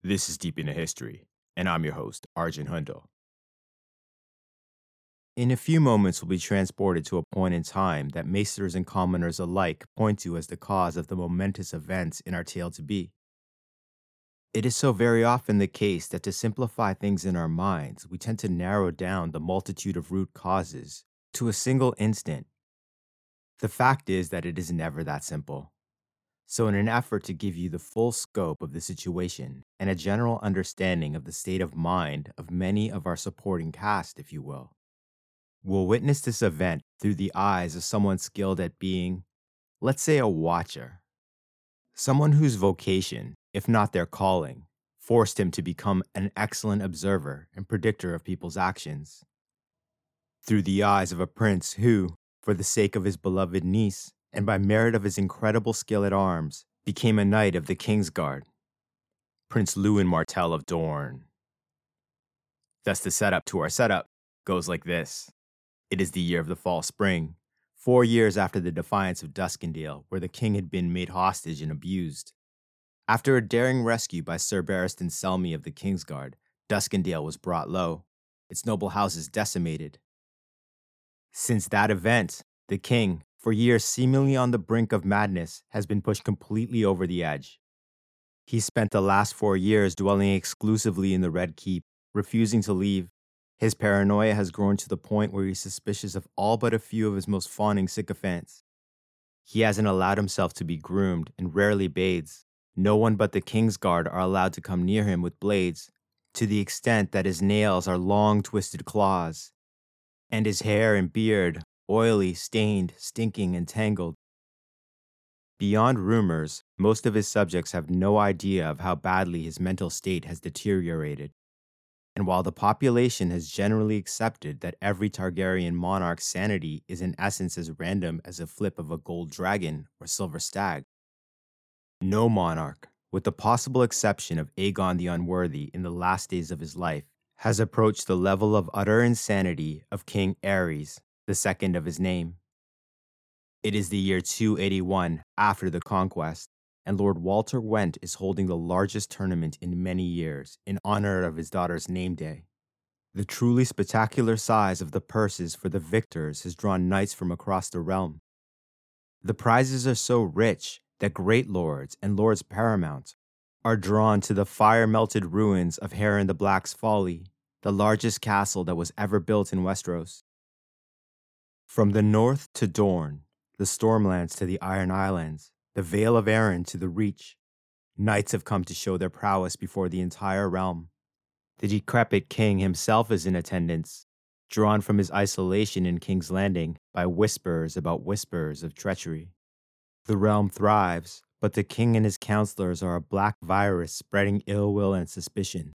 This is Deep into History, and I'm your host, Arjun Hundal. In a few moments, we'll be transported to a point in time that Macers and commoners alike point to as the cause of the momentous events in our tale to be. It is so very often the case that to simplify things in our minds, we tend to narrow down the multitude of root causes to a single instant. The fact is that it is never that simple. So, in an effort to give you the full scope of the situation and a general understanding of the state of mind of many of our supporting cast, if you will, we'll witness this event through the eyes of someone skilled at being, let's say, a watcher. Someone whose vocation, if not their calling, forced him to become an excellent observer and predictor of people's actions. Through the eyes of a prince who, for the sake of his beloved niece, and by merit of his incredible skill at arms, became a knight of the King's Guard, Prince Lewin Martell of Dorne. Thus the setup to our setup goes like this. It is the year of the fall spring, 4 years after the defiance of Duskendale, where the king had been made hostage and abused. After a daring rescue by Sir Barristan Selmy of the Kingsguard, Duskendale was brought low, its noble houses decimated. Since that event, the king, for years seemingly on the brink of madness, has been pushed completely over the edge. He spent the last 4 years dwelling exclusively in the Red Keep, refusing to leave. His paranoia has grown to the point where he's suspicious of all but a few of his most fawning sycophants. He hasn't allowed himself to be groomed and rarely bathes. No one but the King's Guard are allowed to come near him with blades, to the extent that his nails are long twisted claws, and his hair and beard oily, stained, stinking, and tangled. Beyond rumors, most of his subjects have no idea of how badly his mental state has deteriorated. And while the population has generally accepted that every Targaryen monarch's sanity is in essence as random as a flip of a gold dragon or silver stag, no monarch, with the possible exception of Aegon the Unworthy in the last days of his life, has approached the level of utter insanity of King Aerys, the second of his name. It is the year 281 after the conquest, and Lord Walter Went is holding the largest tournament in many years in honor of his daughter's name day. The truly spectacular size of the purses for the victors has drawn knights from across the realm. The prizes are so rich that great lords and lords paramount are drawn to the fire-melted ruins of Heron the Black's Folly, the largest castle that was ever built in Westeros. From the north to Dorne, the Stormlands to the Iron Islands, the Vale of Arryn to the Reach, knights have come to show their prowess before the entire realm. The decrepit king himself is in attendance, drawn from his isolation in King's Landing by whispers about whispers of treachery. The realm thrives, but the king and his counselors are a black virus spreading ill will and suspicion.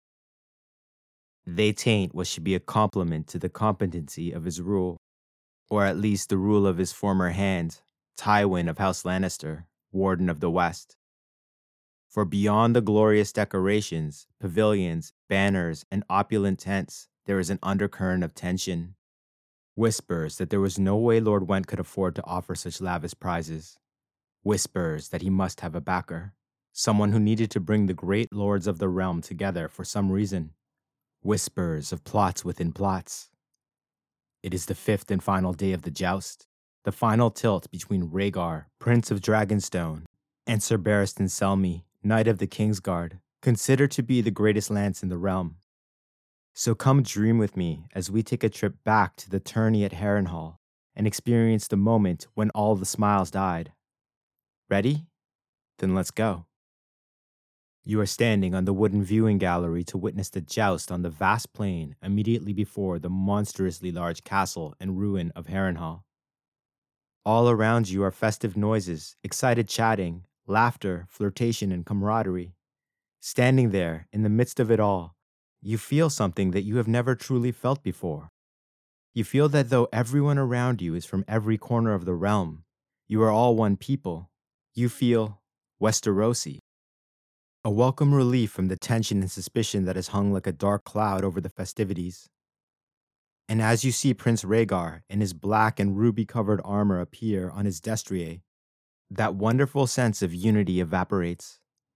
They taint what should be a compliment to the competency of his rule, or at least the rule of his former hand, Tywin of House Lannister, Warden of the West. For beyond the glorious decorations, pavilions, banners, and opulent tents, there is an undercurrent of tension. Whispers that there was no way Lord Went could afford to offer such lavish prizes. Whispers that he must have a backer, someone who needed to bring the great lords of the realm together for some reason. Whispers of plots within plots. It is the 5th and final day of the joust, the final tilt between Rhaegar, Prince of Dragonstone, and Sir Barristan Selmy, Knight of the Kingsguard, considered to be the greatest lance in the realm. So come dream with me as we take a trip back to the tourney at Harrenhal and experience the moment when all the smiles died. Ready? Then let's go. You are standing on the wooden viewing gallery to witness the joust on the vast plain immediately before the monstrously large castle and ruin of Harrenhal. All around you are festive noises, excited chatting, laughter, flirtation, and camaraderie. Standing there, in the midst of it all, you feel something that you have never truly felt before. You feel that though everyone around you is from every corner of the realm, you are all one people. You feel Westerosi. A welcome relief from the tension and suspicion that has hung like a dark cloud over the festivities. And as you see Prince Rhaegar in his black and ruby-covered armor appear on his destrier, that wonderful sense of unity evaporates.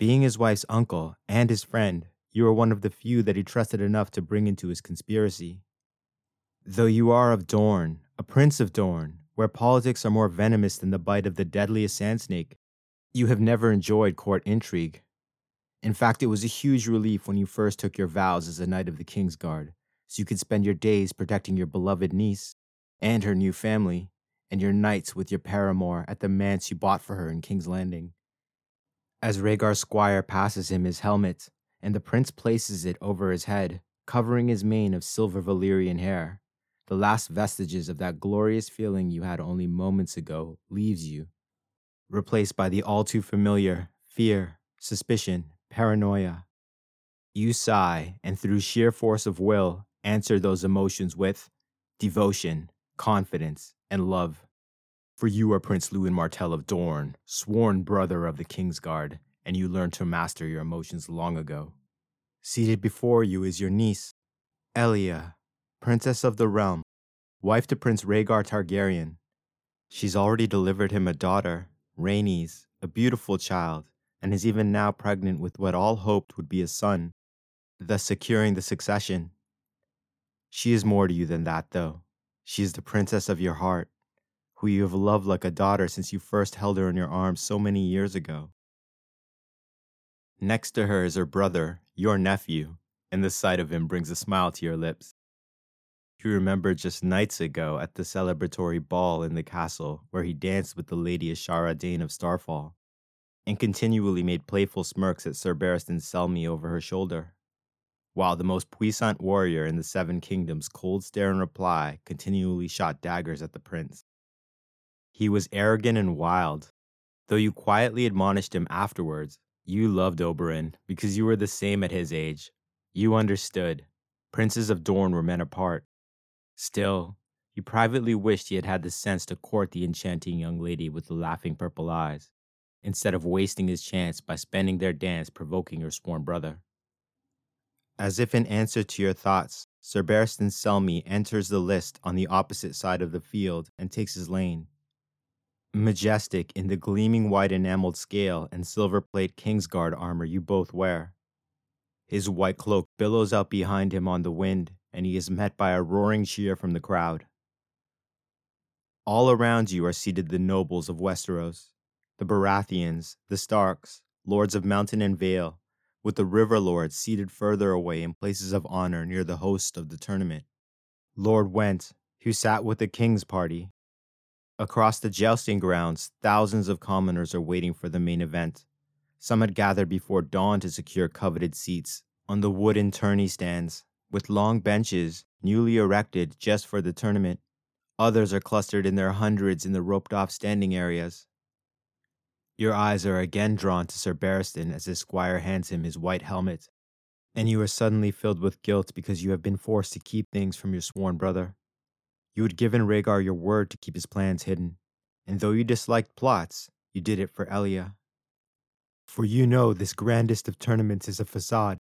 Being his wife's uncle and his friend, you are one of the few that he trusted enough to bring into his conspiracy. Though you are of Dorne, a prince of Dorne, where politics are more venomous than the bite of the deadliest sand snake, you have never enjoyed court intrigue. In fact, it was a huge relief when you first took your vows as a knight of the Kingsguard, so you could spend your days protecting your beloved niece and her new family, and your nights with your paramour at the manse you bought for her in King's Landing. As Rhaegar's squire passes him his helmet, and the prince places it over his head, covering his mane of silver Valyrian hair, the last vestiges of that glorious feeling you had only moments ago leaves you, replaced by the all too familiar fear, suspicion, paranoia. You sigh, and through sheer force of will, answer those emotions with devotion, confidence, and love. For you are Prince Lewin Martell of Dorne, sworn brother of the Kingsguard, and you learned to master your emotions long ago. Seated before you is your niece, Elia, Princess of the Realm, wife to Prince Rhaegar Targaryen. She's already delivered him a daughter, Rhaenys, a beautiful child, and is even now pregnant with what all hoped would be a son, thus securing the succession. She is more to you than that, though. She is the princess of your heart, who you have loved like a daughter since you first held her in your arms so many years ago. Next to her is her brother, your nephew, and the sight of him brings a smile to your lips. You remember just nights ago at the celebratory ball in the castle where he danced with the Lady Ashara Dane of Starfall, and continually made playful smirks at Sir Barristan Selmy over her shoulder, while the most puissant warrior in the Seven Kingdoms' cold stare in reply continually shot daggers at the prince. He was arrogant and wild. Though you quietly admonished him afterwards, you loved Oberyn because you were the same at his age. You understood. Princes of Dorne were men apart. Still, you privately wished he had had the sense to court the enchanting young lady with the laughing purple eyes, instead of wasting his chance by spending their dance provoking your sworn brother. As if in answer to your thoughts, Sir Barristan Selmy enters the list on the opposite side of the field and takes his lane. Majestic in the gleaming white enameled scale and silver plate Kingsguard armor you both wear. His white cloak billows out behind him on the wind, and he is met by a roaring cheer from the crowd. All around you are seated the nobles of Westeros, the Baratheons, the Starks, lords of Mountain and Vale, with the River Lords seated further away in places of honor near the host of the tournament, Lord Went, who sat with the king's party. Across the jousting grounds, thousands of commoners are waiting for the main event. Some had gathered before dawn to secure coveted seats on the wooden tourney stands, with long benches newly erected just for the tournament. Others are clustered in their hundreds in the roped-off standing areas. Your eyes are again drawn to Sir Barristan as his squire hands him his white helmet, and you are suddenly filled with guilt because you have been forced to keep things from your sworn brother. You had given Rhaegar your word to keep his plans hidden, and though you disliked plots, you did it for Elia. For you know this grandest of tournaments is a facade.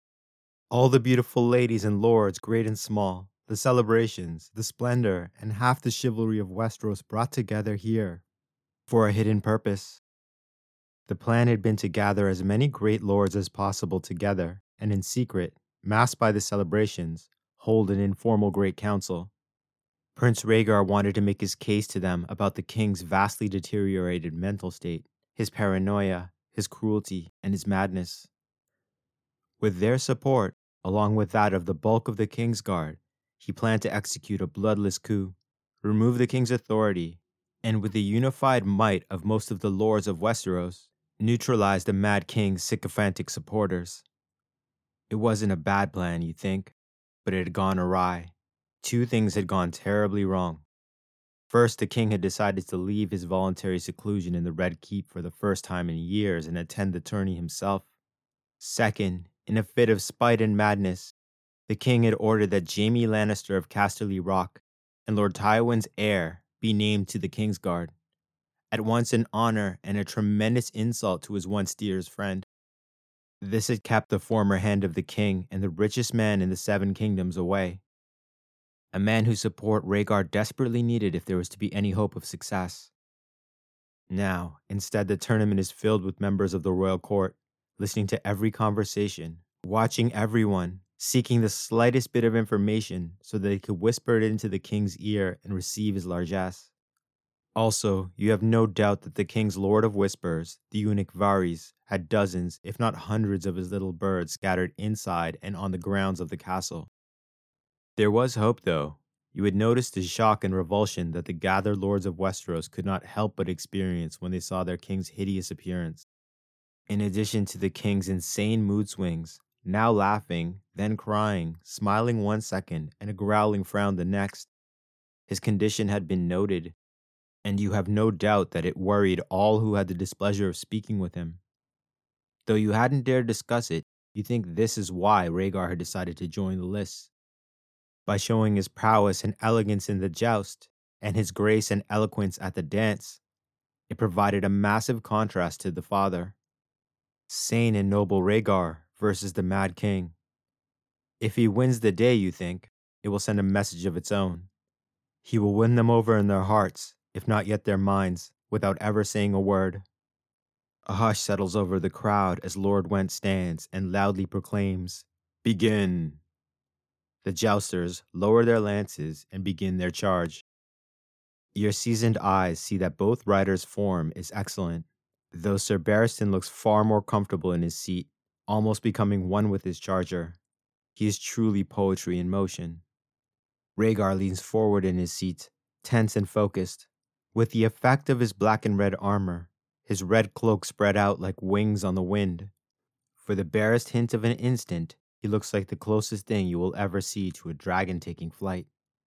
All the beautiful ladies and lords, great and small, the celebrations, the splendor, and half the chivalry of Westeros brought together here for a hidden purpose. The plan had been to gather as many great lords as possible together, and in secret, masked by the celebrations, hold an informal great council. Prince Rhaegar wanted to make his case to them about the king's vastly deteriorated mental state, his paranoia, his cruelty, and his madness. With their support, along with that of the bulk of the Kingsguard, he planned to execute a bloodless coup, remove the king's authority, and with the unified might of most of the lords of Westeros, neutralize the mad king's sycophantic supporters. It wasn't a bad plan, you think, but it had gone awry. Two things had gone terribly wrong. First, the king had decided to leave his voluntary seclusion in the Red Keep for the first time in years and attend the tourney himself. Second, in a fit of spite and madness, the king had ordered that Jaime Lannister of Casterly Rock and Lord Tywin's heir be named to the Kingsguard, at once an honor and a tremendous insult to his once dearest friend. This had kept the former hand of the king and the richest man in the Seven Kingdoms away. A man whose support Rhaegar desperately needed if there was to be any hope of success. Now, instead, the tournament is filled with members of the royal court, listening to every conversation, watching everyone, seeking the slightest bit of information so that they could whisper it into the king's ear and receive his largesse. Also, you have no doubt that the king's lord of whispers, the eunuch Varys, had dozens, if not hundreds, of his little birds scattered inside and on the grounds of the castle. There was hope, though. You would notice the shock and revulsion that the gathered lords of Westeros could not help but experience when they saw their king's hideous appearance. In addition to the king's insane mood swings, now laughing, then crying, smiling one second, and a growling frown the next, his condition had been noted, and you have no doubt that it worried all who had the displeasure of speaking with him. Though you hadn't dared discuss it, you think this is why Rhaegar had decided to join the lists. By showing his prowess and elegance in the joust, and his grace and eloquence at the dance, it provided a massive contrast to the father. Sane and noble Rhaegar versus the Mad King. If he wins the day, you think, it will send a message of its own. He will win them over in their hearts, if not yet their minds, without ever saying a word. A hush settles over the crowd as Lord Went stands and loudly proclaims, "Begin!" The jousters lower their lances and begin their charge. Your seasoned eyes see that both riders' form is excellent, though Sir Barristan looks far more comfortable in his seat, almost becoming one with his charger. He is truly poetry in motion. Rhaegar leans forward in his seat, tense and focused, with the effect of his black and red armor, his red cloak spread out like wings on the wind. For the barest hint of an instant, he looks like the closest thing you will ever see to a dragon taking flight.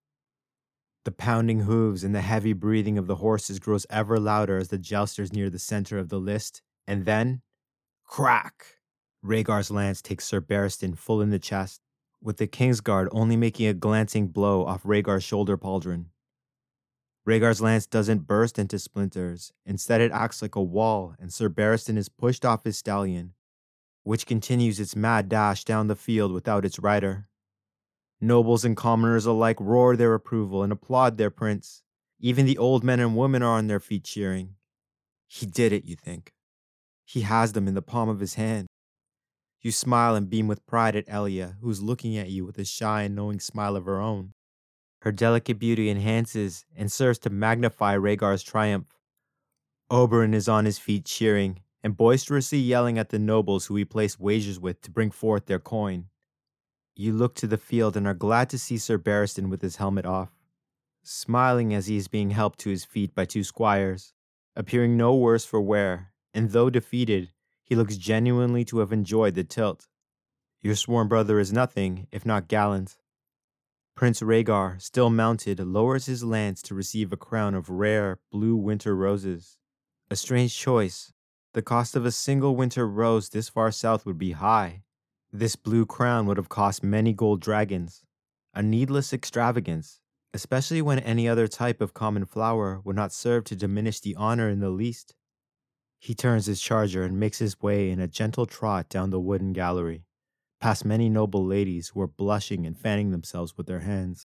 The pounding hooves and the heavy breathing of the horses grows ever louder as the jousters near the center of the list, and then, crack! Rhaegar's lance takes Sir Barristan full in the chest, with the Kingsguard only making a glancing blow off Rhaegar's shoulder pauldron. Rhaegar's lance doesn't burst into splinters. Instead, it acts like a wall, and Sir Barristan is pushed off his stallion, which continues its mad dash down the field without its rider. Nobles and commoners alike roar their approval and applaud their prince. Even the old men and women are on their feet cheering. He did it, you think. He has them in the palm of his hand. You smile and beam with pride at Elia, who's looking at you with a shy and knowing smile of her own. Her delicate beauty enhances and serves to magnify Rhaegar's triumph. Oberyn is on his feet cheering and boisterously yelling at the nobles who he placed wagers with to bring forth their coin. You look to the field and are glad to see Sir Barristan with his helmet off, smiling as he is being helped to his feet by two squires, appearing no worse for wear, and though defeated, he looks genuinely to have enjoyed the tilt. Your sworn brother is nothing if not gallant. Prince Rhaegar, still mounted, lowers his lance to receive a crown of rare blue winter roses. A strange choice. The cost of a single winter rose this far south would be high. This blue crown would have cost many gold dragons. A needless extravagance, especially when any other type of common flower would not serve to diminish the honor in the least. He turns his charger and makes his way in a gentle trot down the wooden gallery, past many noble ladies who are blushing and fanning themselves with their hands.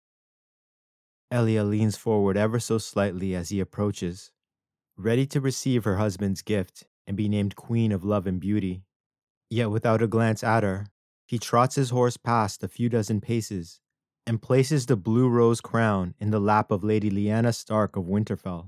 Elia leans forward ever so slightly as he approaches, ready to receive her husband's gift and be named Queen of Love and Beauty. Yet without a glance at her, he trots his horse past a few dozen paces and places the blue rose crown in the lap of Lady Lyanna Stark of Winterfell.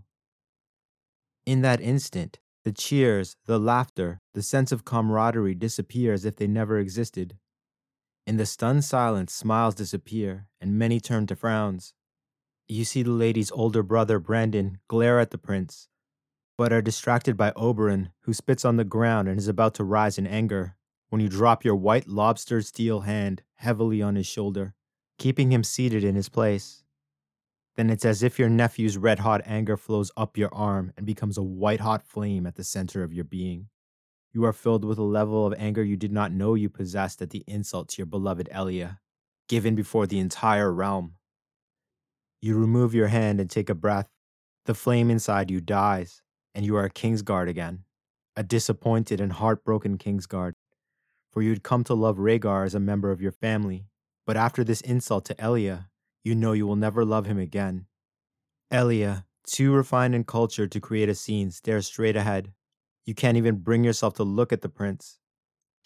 In that instant, the cheers, the laughter, the sense of camaraderie disappear as if they never existed. In the stunned silence, smiles disappear, and many turn to frowns. You see the lady's older brother, Brandon, glare at the prince, but are distracted by Oberyn, who spits on the ground and is about to rise in anger, when you drop your white lobster steel hand heavily on his shoulder, keeping him seated in his place. Then it's as if your nephew's red-hot anger flows up your arm and becomes a white-hot flame at the center of your being. You are filled with a level of anger you did not know you possessed at the insult to your beloved Elia, given before the entire realm. You remove your hand and take a breath. The flame inside you dies, and you are a Kingsguard again, a disappointed and heartbroken Kingsguard, for you'd come to love Rhaegar as a member of your family, but after this insult to Elia, you know you will never love him again. Elia, too refined and cultured to create a scene, stares straight ahead. You can't even bring yourself to look at the prince.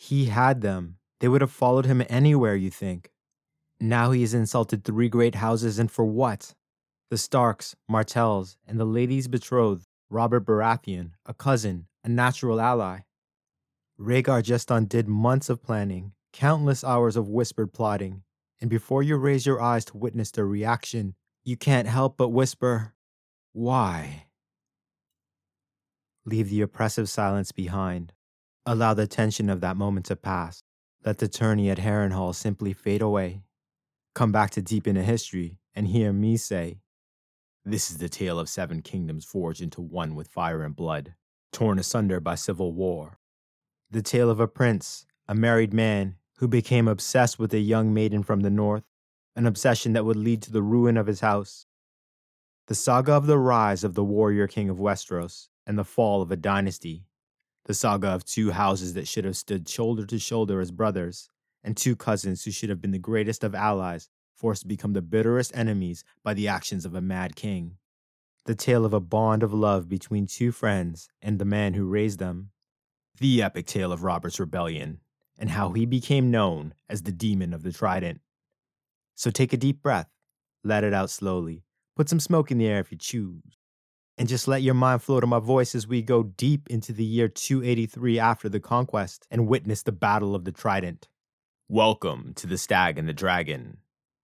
He had them. They would have followed him anywhere, you think. Now he has insulted 3 great houses, and for what? The Starks, Martells, and the lady's betrothed, Robert Baratheon, a cousin, a natural ally. Rhaegar just undid months of planning, countless hours of whispered plotting, and before you raise your eyes to witness their reaction, you can't help but whisper, "Why?" Leave the oppressive silence behind. Allow the tension of that moment to pass. Let the tourney at Harrenhal simply fade away. Come back to deep into history and hear me say, "This is the tale of 7 kingdoms forged into one with fire and blood, torn asunder by civil war. The tale of a prince, a married man, who became obsessed with a young maiden from the north, an obsession that would lead to the ruin of his house. The saga of the rise of the warrior king of Westeros and the fall of a dynasty. The saga of 2 houses that should have stood shoulder to shoulder as brothers, and 2 cousins who should have been the greatest of allies, forced to become the bitterest enemies by the actions of a mad king. The tale of a bond of love between 2 friends and the man who raised them. The epic tale of Robert's rebellion, and how he became known as the Demon of the Trident. So take a deep breath, let it out slowly, put some smoke in the air if you choose, and just let your mind flow to my voice as we go deep into the year 283 after the conquest and witness the Battle of the Trident. Welcome to the Stag and the Dragon.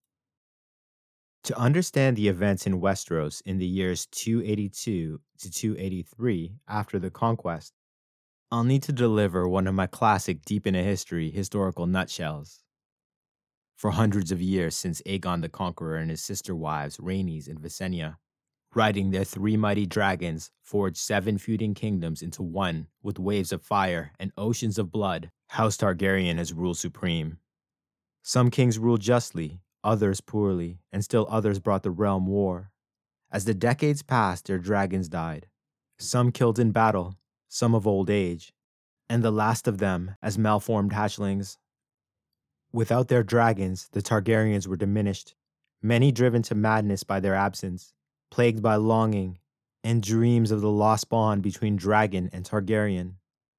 To understand the events in Westeros in the years 282 to 283 after the conquest, I'll need to deliver one of my classic deep into history historical nutshells. For hundreds of years since Aegon the Conqueror and his sister wives Rhaenys and Visenya, riding their 3 mighty dragons, forged 7 feuding kingdoms into one with waves of fire and oceans of blood, House Targaryen has ruled supreme. Some kings ruled justly, others poorly, and still others brought the realm war. As the decades passed, their dragons died, some killed in battle, some of old age, and the last of them as malformed hatchlings. Without their dragons, the Targaryens were diminished, many driven to madness by their absence, plagued by longing and dreams of the lost bond between dragon and Targaryen.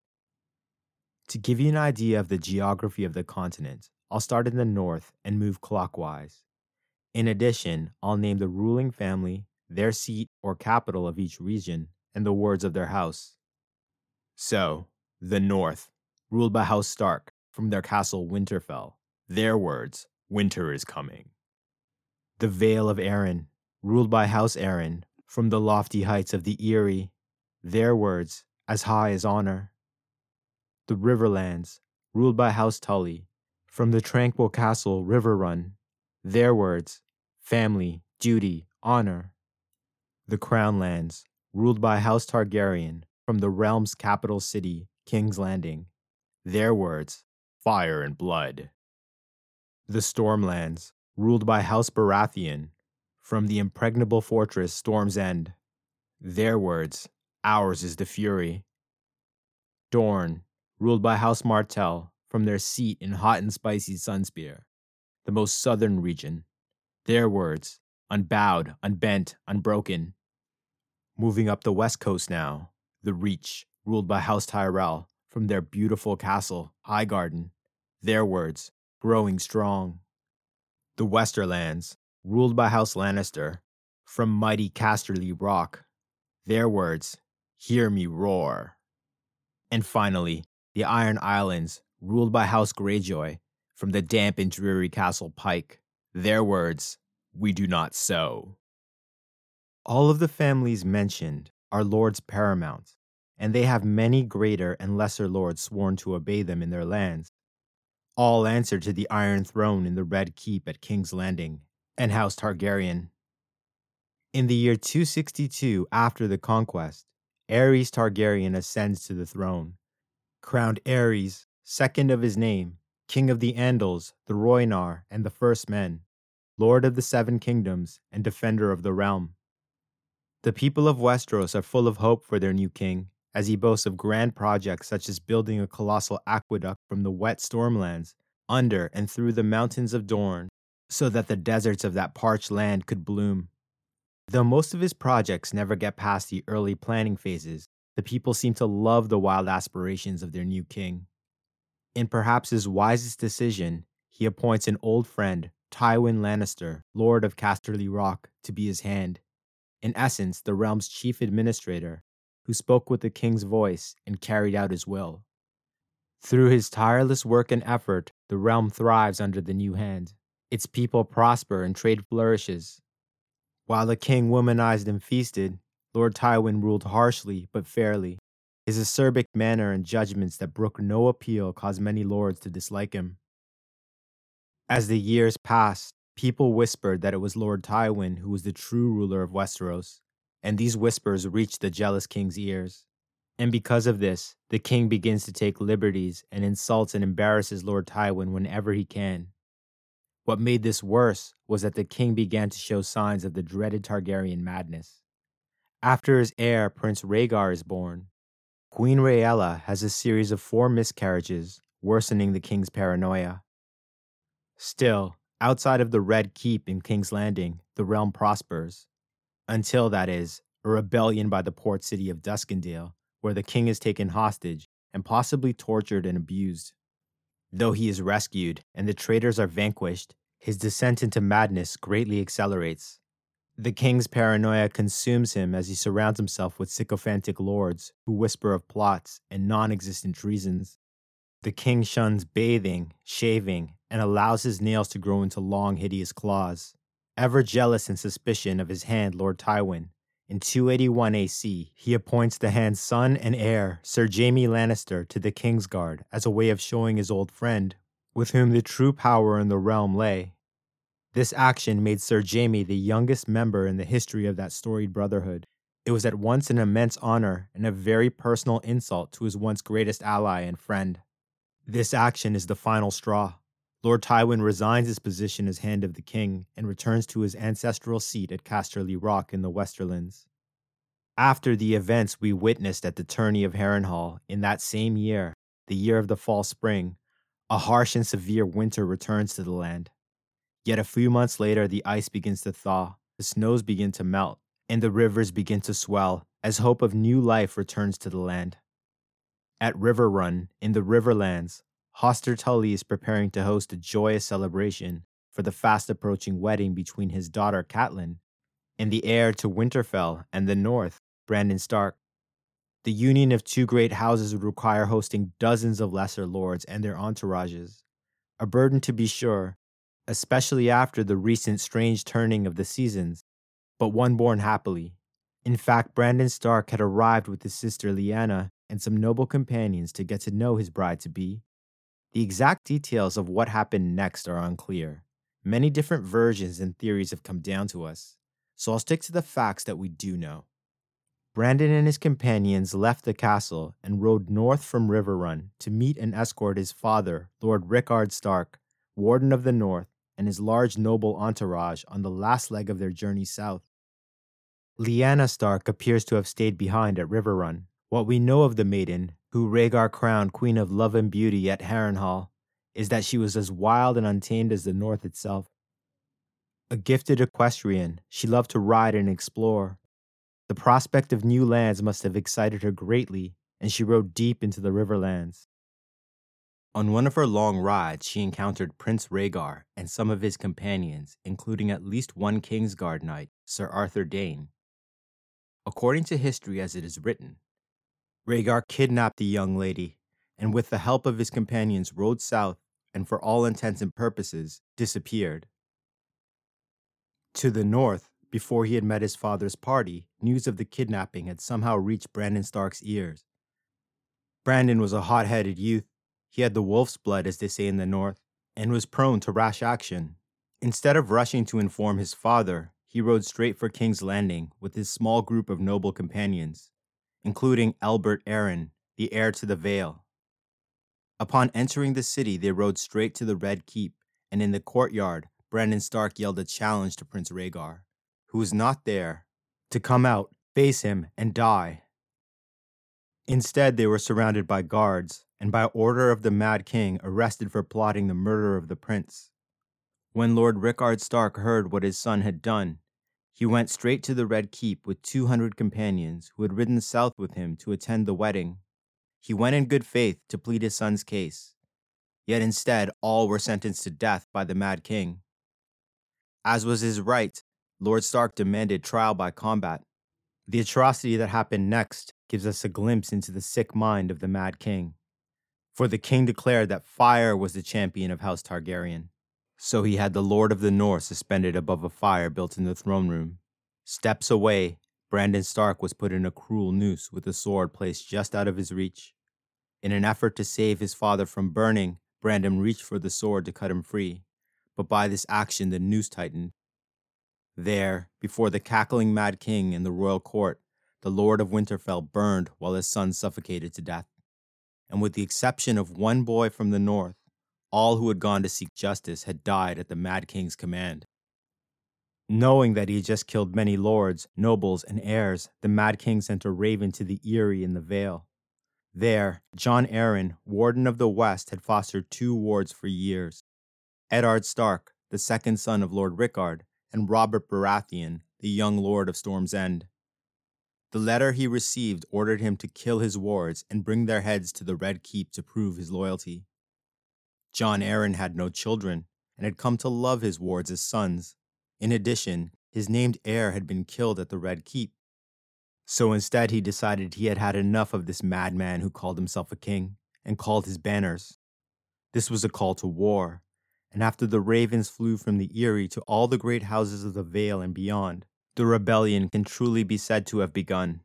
To give you an idea of the geography of the continent, I'll start in the north and move clockwise. In addition, I'll name the ruling family, their seat or capital of each region, and the words of their house. So, the North, ruled by House Stark, from their castle Winterfell. Their words, "Winter is coming." The Vale of Arryn, ruled by House Arryn, from the lofty heights of the Eyrie. Their words, "As high as honor." The Riverlands, ruled by House Tully, from the tranquil castle Riverrun. Their words, "Family, duty, honor." The Crownlands, ruled by House Targaryen, from the realm's capital city, King's Landing. Their words, "Fire and blood." The Stormlands, ruled by House Baratheon, from the impregnable fortress Storm's End. Their words, "Ours is the fury." Dorne, ruled by House Martell, from their seat in hot and spicy Sunspear, the most southern region. Their words, "Unbowed, unbent, unbroken." Moving up the west coast now, the Reach, ruled by House Tyrell, from their beautiful castle, Highgarden. Their words, "Growing strong." The Westerlands, ruled by House Lannister, from mighty Casterly Rock. Their words, "Hear me roar." And finally, the Iron Islands, ruled by House Greyjoy, from the damp and dreary Castle Pike. Their words, "We do not sow." All of the families mentioned are lords paramount, and they have many greater and lesser lords sworn to obey them in their lands. All answer to the Iron Throne in the Red Keep at King's Landing and House Targaryen. In the year 262 after the conquest, Aerys Targaryen ascends to the throne. Crowned Aerys, second of his name, King of the Andals, the Rhoynar, and the First Men, Lord of the 7 Kingdoms, and Defender of the Realm. The people of Westeros are full of hope for their new king, as he boasts of grand projects such as building a colossal aqueduct from the wet Stormlands under and through the mountains of Dorne, so that the deserts of that parched land could bloom. Though most of his projects never get past the early planning phases, the people seem to love the wild aspirations of their new king. In perhaps his wisest decision, he appoints an old friend, Tywin Lannister, Lord of Casterly Rock, to be his hand, in essence, the realm's chief administrator, who spoke with the king's voice and carried out his will. Through his tireless work and effort, the realm thrives under the new hand. Its people prosper and trade flourishes. While the king womanized and feasted, Lord Tywin ruled harshly but fairly. His acerbic manner and judgments that brook no appeal caused many lords to dislike him. As the years passed, people whispered that it was Lord Tywin who was the true ruler of Westeros, and these whispers reached the jealous king's ears. And because of this, the king begins to take liberties and insults and embarrasses Lord Tywin whenever he can. What made this worse was that the king began to show signs of the dreaded Targaryen madness. After his heir, Prince Rhaegar, is born, Queen Rhaella has a series of 4 miscarriages, worsening the king's paranoia. Still, outside of the Red Keep in King's Landing, the realm prospers. Until, that is, a rebellion by the port city of Duskendale, where the king is taken hostage and possibly tortured and abused. Though he is rescued and the traitors are vanquished, his descent into madness greatly accelerates. The king's paranoia consumes him as he surrounds himself with sycophantic lords who whisper of plots and non-existent treasons. The king shuns bathing, shaving, and allows his nails to grow into long, hideous claws. Ever jealous and suspicious of his hand, Lord Tywin, in 281 AC, he appoints the hand's son and heir, Sir Jaime Lannister, to the Kingsguard as a way of showing his old friend, with whom the true power in the realm lay. This action made Sir Jaime the youngest member in the history of that storied brotherhood. It was at once an immense honor and a very personal insult to his once greatest ally and friend. This action is the final straw. Lord Tywin resigns his position as Hand of the King and returns to his ancestral seat at Casterly Rock in the Westerlands. After the events we witnessed at the tourney of Harrenhal in that same year, the year of the fall spring, a harsh and severe winter returns to the land. Yet a few months later, the ice begins to thaw, the snows begin to melt, and the rivers begin to swell as hope of new life returns to the land. At Riverrun, in the Riverlands, Hoster Tully is preparing to host a joyous celebration for the fast-approaching wedding between his daughter Catelyn and the heir to Winterfell and the North, Brandon Stark. The union of 2 great houses would require hosting dozens of lesser lords and their entourages, a burden to be sure, especially after the recent strange turning of the seasons, but one borne happily. In fact, Brandon Stark had arrived with his sister Lyanna and some noble companions to get to know his bride-to-be. The exact details of what happened next are unclear. Many different versions and theories have come down to us, so I'll stick to the facts that we do know. Brandon and his companions left the castle and rode north from Riverrun to meet and escort his father, Lord Rickard Stark, Warden of the North, and his large noble entourage on the last leg of their journey south. Lyanna Stark appears to have stayed behind at Riverrun. What we know of the maiden, who Rhaegar crowned Queen of Love and Beauty at Harrenhal, is that she was as wild and untamed as the North itself. A gifted equestrian, she loved to ride and explore. The prospect of new lands must have excited her greatly, and she rode deep into the Riverlands. On one of her long rides, she encountered Prince Rhaegar and some of his companions, including at least one Kingsguard knight, Sir Arthur Dayne. According to history as it is written, Rhaegar kidnapped the young lady, and with the help of his companions rode south and for all intents and purposes disappeared. To the north, before he had met his father's party, news of the kidnapping had somehow reached Brandon Stark's ears. Brandon was a hot-headed youth. He had the wolf's blood, as they say in the north, and was prone to rash action. Instead of rushing to inform his father, he rode straight for King's Landing with his small group of noble companions, including Albert Arryn, the heir to the Vale. Upon entering the city, they rode straight to the Red Keep, and in the courtyard, Brandon Stark yelled a challenge to Prince Rhaegar, who was not there, to come out, face him, and die. Instead, they were surrounded by guards, and by order of the Mad King, arrested for plotting the murder of the prince. When Lord Rickard Stark heard what his son had done, he went straight to the Red Keep with 200 companions who had ridden south with him to attend the wedding. He went in good faith to plead his son's case, Yet instead, all were sentenced to death by the Mad King. As was his right, Lord Stark demanded trial by combat. The atrocity that happened next gives us a glimpse into the sick mind of the Mad King. For the king declared that fire was the champion of House Targaryen. So he had the Lord of the North suspended above a fire built in the throne room. Steps away, Brandon Stark was put in a cruel noose with a sword placed just out of his reach. In an effort to save his father from burning, Brandon reached for the sword to cut him free, but by this action the noose tightened. There, before the cackling Mad King in the royal court, the Lord of Winterfell burned while his son suffocated to death. And with the exception of one boy from the north, all who had gone to seek justice had died at the Mad King's command. Knowing that he had just killed many lords, nobles, and heirs, the Mad King sent a raven to the Eyrie in the Vale. There, Jon Arryn, Warden of the West, had fostered 2 wards for years: Eddard Stark, the second son of Lord Rickard, and Robert Baratheon, the young lord of Storm's End. The letter he received ordered him to kill his wards and bring their heads to the Red Keep to prove his loyalty. Jon Arryn had no children and had come to love his wards as sons. In addition, his named heir had been killed at the Red Keep. So instead he decided he had had enough of this madman who called himself a king and called his banners. This was a call to war, and after the ravens flew from the Eyrie to all the great houses of the Vale and beyond, the rebellion can truly be said to have begun.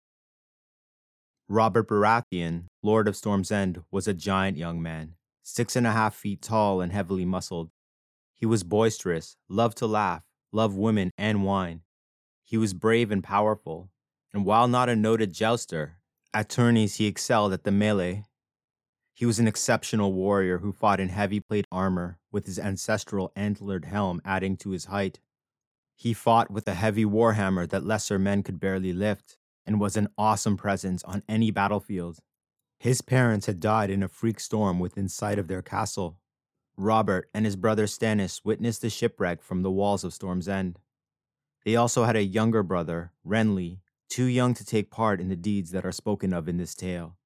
Robert Baratheon, Lord of Storm's End, was a giant young man, 6.5 feet tall and heavily muscled. He was boisterous, loved to laugh, loved women and wine. He was brave and powerful, and while not a noted jouster, at tourneys he excelled at the melee. He was an exceptional warrior who fought in heavy plate armor, with his ancestral antlered helm adding to his height. He fought with a heavy warhammer that lesser men could barely lift, and was an awesome presence on any battlefield. His parents had died in a freak storm within sight of their castle. Robert and his brother Stannis witnessed the shipwreck from the walls of Storm's End. They also had a younger brother, Renly, too young to take part in the deeds that are spoken of in this tale.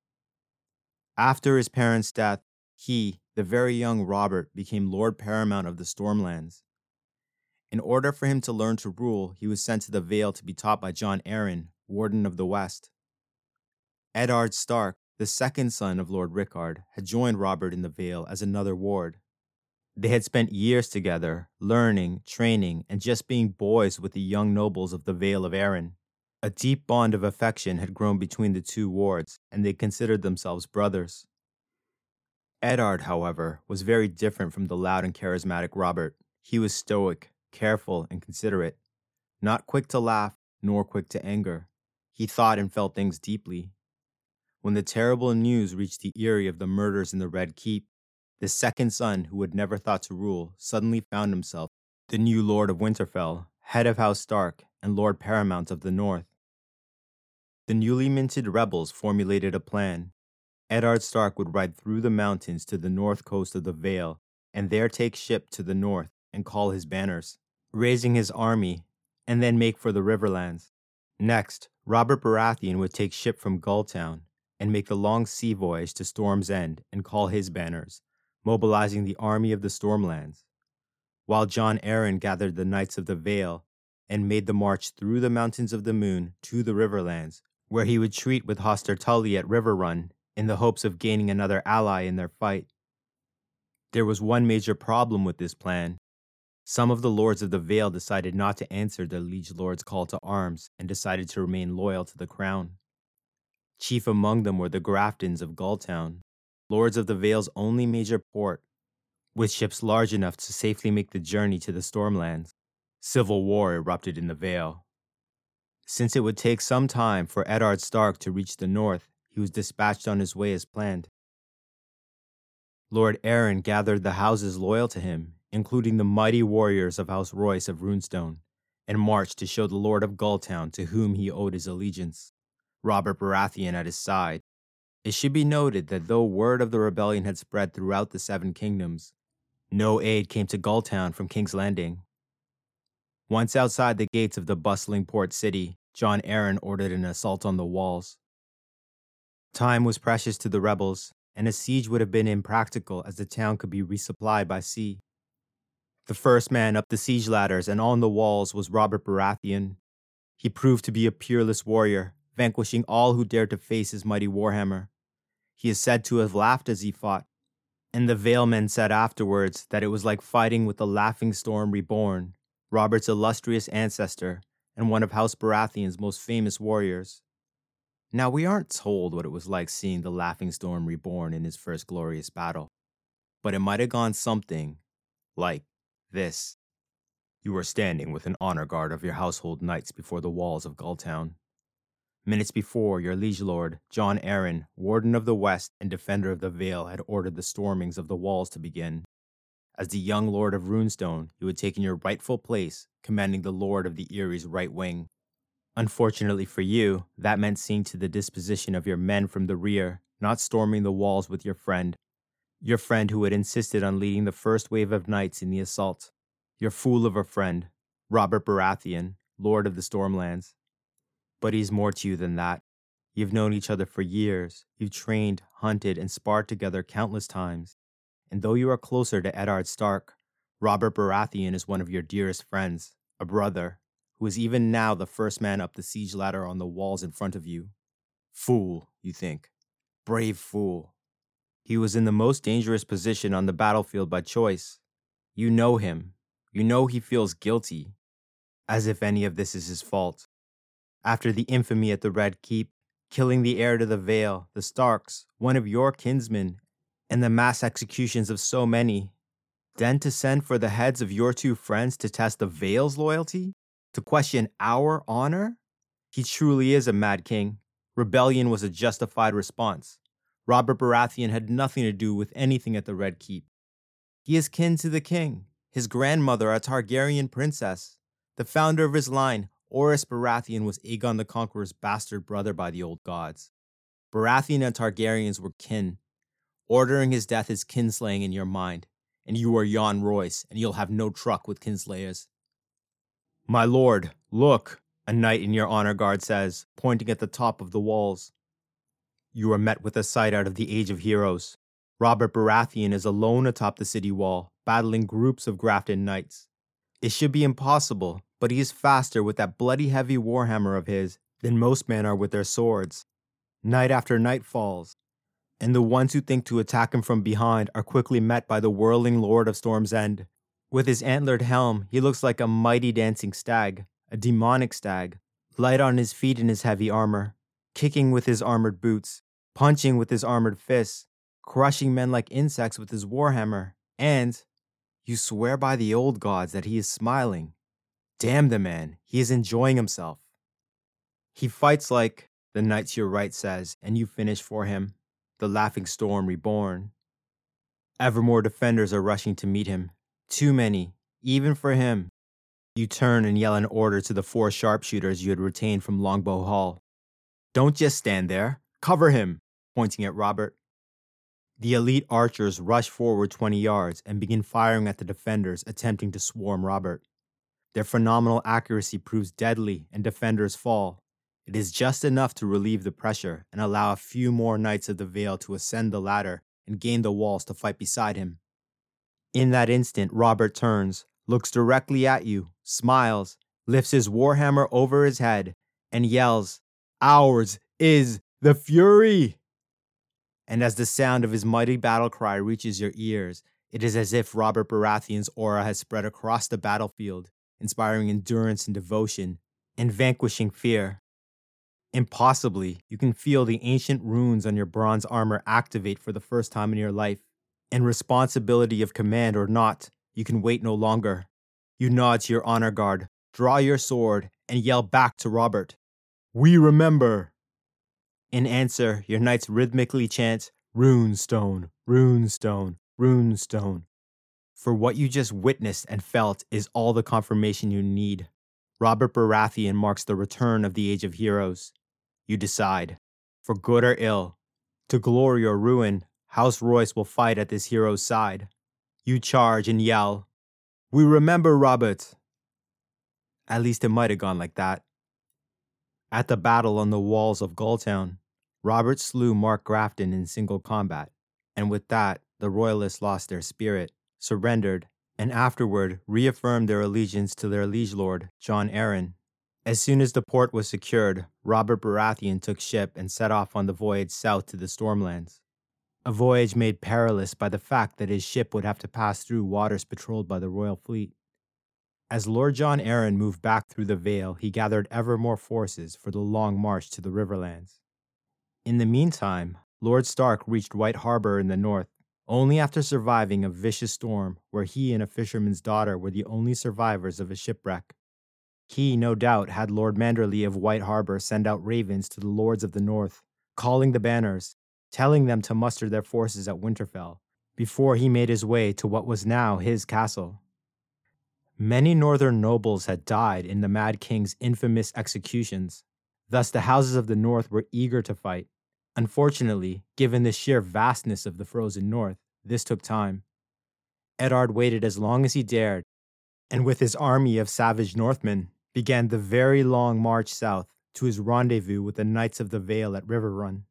After his parents' death, he, the very young Robert, became Lord Paramount of the Stormlands. In order for him to learn to rule, he was sent to the Vale to be taught by Jon Arryn, Warden of the West. Eddard Stark, the second son of Lord Rickard, had joined Robert in the Vale as another ward. They had spent years together, learning, training, and just being boys with the young nobles of the Vale of Arryn. A deep bond of affection had grown between the 2 wards, and they considered themselves brothers. Eddard, however, was very different from the loud and charismatic Robert. He was stoic, careful, and considerate, not quick to laugh, nor quick to anger. He thought and felt things deeply. When the terrible news reached the Eyrie of the murders in the Red Keep, the second son, who had never thought to rule, suddenly found himself the new Lord of Winterfell, head of House Stark, and Lord Paramount of the North. The newly minted rebels formulated a plan. Eddard Stark would ride through the mountains to the north coast of the Vale, and there take ship to the north and call his banners, raising his army, and then make for the Riverlands. Next, Robert Baratheon would take ship from Gulltown and make the long sea voyage to Storm's End and call his banners, mobilizing the army of the Stormlands, while Jon Arryn gathered the Knights of the Vale and made the march through the Mountains of the Moon to the Riverlands, where he would treat with Hoster Tully at Riverrun in the hopes of gaining another ally in their fight. There was one major problem with this plan. Some of the lords of the Vale decided not to answer the liege lord's call to arms and decided to remain loyal to the crown. Chief among them were the Graftons of Gulltown, lords of the Vale's only major port, with ships large enough to safely make the journey to the Stormlands. Civil war erupted in the Vale. Since it would take some time for Eddard Stark to reach the north, he was dispatched on his way as planned. Lord Arryn gathered the houses loyal to him, including the mighty warriors of House Royce of Runestone, and marched to show the Lord of Gulltown to whom he owed his allegiance, Robert Baratheon at his side. It should be noted that though word of the rebellion had spread throughout the 7 kingdoms, no aid came to Gulltown from King's Landing. Once outside the gates of the bustling port city, Jon Arryn ordered an assault on the walls. Time was precious to the rebels, and a siege would have been impractical as the town could be resupplied by sea. The first man up the siege ladders and on the walls was Robert Baratheon. He proved to be a peerless warrior, vanquishing all who dared to face his mighty warhammer. He is said to have laughed as he fought, and the Vale men said afterwards that it was like fighting with the Laughing Storm reborn, Robert's illustrious ancestor and one of House Baratheon's most famous warriors. Now, we aren't told what it was like seeing the Laughing Storm reborn in his first glorious battle, but it might have gone something like this. You were standing with an honor guard of your household knights before the walls of Gulltown. Minutes before, your liege lord, Jon Arryn, Warden of the West and Defender of the Vale, had ordered the stormings of the walls to begin. As the young Lord of Runestone, you had taken your rightful place, commanding the Lord of the Eyrie's right wing. Unfortunately for you, that meant seeing to the disposition of your men from the rear, not storming the walls with your friend who had insisted on leading the first wave of knights in the assault. Your fool of a friend, Robert Baratheon, Lord of the Stormlands. But he's more to you than that. You've known each other for years. You've trained, hunted, and sparred together countless times. And though you are closer to Eddard Stark, Robert Baratheon is one of your dearest friends, a brother, who is even now the first man up the siege ladder on the walls in front of you. Fool, you think. Brave fool. He was in the most dangerous position on the battlefield by choice. You know him. You know he feels guilty, as if any of this is his fault. After the infamy at the Red Keep, killing the heir to the Vale, the Starks, one of your kinsmen, and the mass executions of so many, then to send for the heads of your two friends to test the Vale's loyalty? To question our honor? He truly is a mad king. Rebellion was a justified response. Robert Baratheon had nothing to do with anything at the Red Keep. He is kin to the king, his grandmother, a Targaryen princess. The founder of his line, Orys Baratheon, was Aegon the Conqueror's bastard brother by the old gods. Baratheon and Targaryens were kin. Ordering his death is kinslaying in your mind, and you are Jon Royce, and you'll have no truck with kinslayers. My lord, look, a knight in your honor guard says, pointing at the top of the walls. You are met with a sight out of the Age of Heroes. Robert Baratheon is alone atop the city wall, battling groups of Grafton knights. It should be impossible, but he is faster with that bloody heavy warhammer of his than most men are with their swords. Night after night falls, and the ones who think to attack him from behind are quickly met by the whirling Lord of Storm's End. With his antlered helm, he looks like a mighty dancing stag, a demonic stag, light on his feet in his heavy armor, kicking with his armored boots, punching with his armored fists, crushing men like insects with his warhammer, and you swear by the old gods that he is smiling. Damn the man, he is enjoying himself. He fights like, the knight to your right says, and you finish for him, the Laughing Storm reborn. Ever more defenders are rushing to meet him. Too many, even for him. You turn and yell an order to the 4 sharpshooters you had retained from Longbow Hall. Don't just stand there. Cover him, pointing at Robert. The elite archers rush forward 20 yards and begin firing at the defenders attempting to swarm Robert. Their phenomenal accuracy proves deadly and defenders fall. It is just enough to relieve the pressure and allow a few more Knights of the Vale to ascend the ladder and gain the walls to fight beside him. In that instant, Robert turns, looks directly at you, smiles, lifts his warhammer over his head, and yells, "Ours is the fury!" And as the sound of his mighty battle cry reaches your ears, it is as if Robert Baratheon's aura has spread across the battlefield, inspiring endurance and devotion, and vanquishing fear. Impossibly, you can feel the ancient runes on your bronze armor activate for the first time in your life. And responsibility of command or not, you can wait no longer. You nod to your honor guard, draw your sword, and yell back to Robert, "We remember!" In answer, your knights rhythmically chant, "Runestone, Runestone, Runestone." For what you just witnessed and felt is all the confirmation you need. Robert Baratheon marks the return of the Age of Heroes. You decide, for good or ill, to glory or ruin, House Royce will fight at this hero's side. You charge and yell, "We remember, Robert!" At least it might have gone like that. At the battle on the walls of Gulltown, Robert slew Mark Grafton in single combat, And with that, the royalists lost their spirit, surrendered, and afterward reaffirmed their allegiance to their liege lord, John Arryn. As soon as the port was secured, Robert Baratheon took ship and set off on the voyage south to the Stormlands. A voyage made perilous by the fact that his ship would have to pass through waters patrolled by the royal fleet. As Lord John Arryn moved back through the Vale, he gathered ever more forces for the long march to the Riverlands. In the meantime, Lord Stark reached White Harbor in the north, only after surviving a vicious storm where he and a fisherman's daughter were the only survivors of a shipwreck. He, no doubt, had Lord Manderley of White Harbor send out ravens to the lords of the north, calling the banners, telling them to muster their forces at Winterfell, before he made his way to what was now his castle. Many northern nobles had died in the Mad King's infamous executions. Thus, the houses of the north were eager to fight. Unfortunately, given the sheer vastness of the frozen north, this took time. Eddard waited as long as he dared, and with his army of savage Northmen, began the very long march south to his rendezvous with the Knights of the Vale at Riverrun.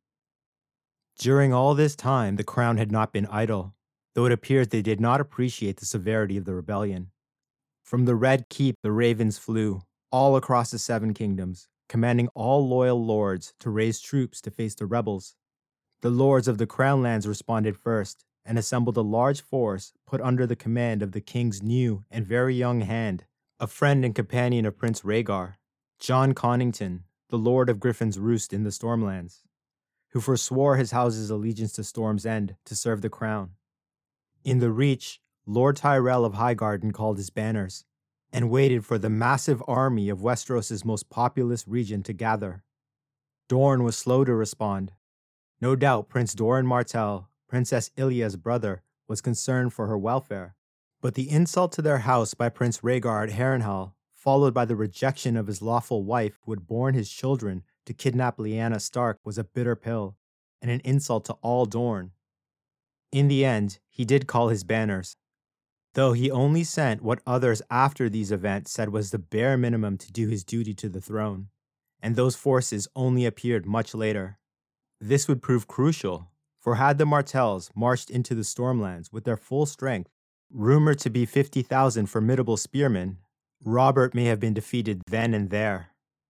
During all this time, the crown had not been idle, though it appears they did not appreciate the severity of the rebellion. From the Red Keep, the ravens flew, all across the Seven Kingdoms, commanding all loyal lords to raise troops to face the rebels. The lords of the Crownlands responded first, and assembled a large force put under the command of the king's new and very young hand, a friend and companion of Prince Rhaegar, Jon Connington, the Lord of Griffin's Roost in the Stormlands, who forswore his house's allegiance to Storm's End to serve the crown. In the Reach, Lord Tyrell of Highgarden called his banners, and waited for the massive army of Westeros' most populous region to gather. Dorne was slow to respond. No doubt Prince Doran Martell, Princess Ilya's brother, was concerned for her welfare, but the insult to their house by Prince Rhaegar at Harrenhal, followed by the rejection of his lawful wife who had borne his children to kidnap Lyanna Stark, was a bitter pill, and an insult to all Dorne. In the end, he did call his banners, though he only sent what others after these events said was the bare minimum to do his duty to the throne, and those forces only appeared much later. This would prove crucial, for had the Martells marched into the Stormlands with their full strength, rumored to be 50,000 formidable spearmen, Robert may have been defeated then and there.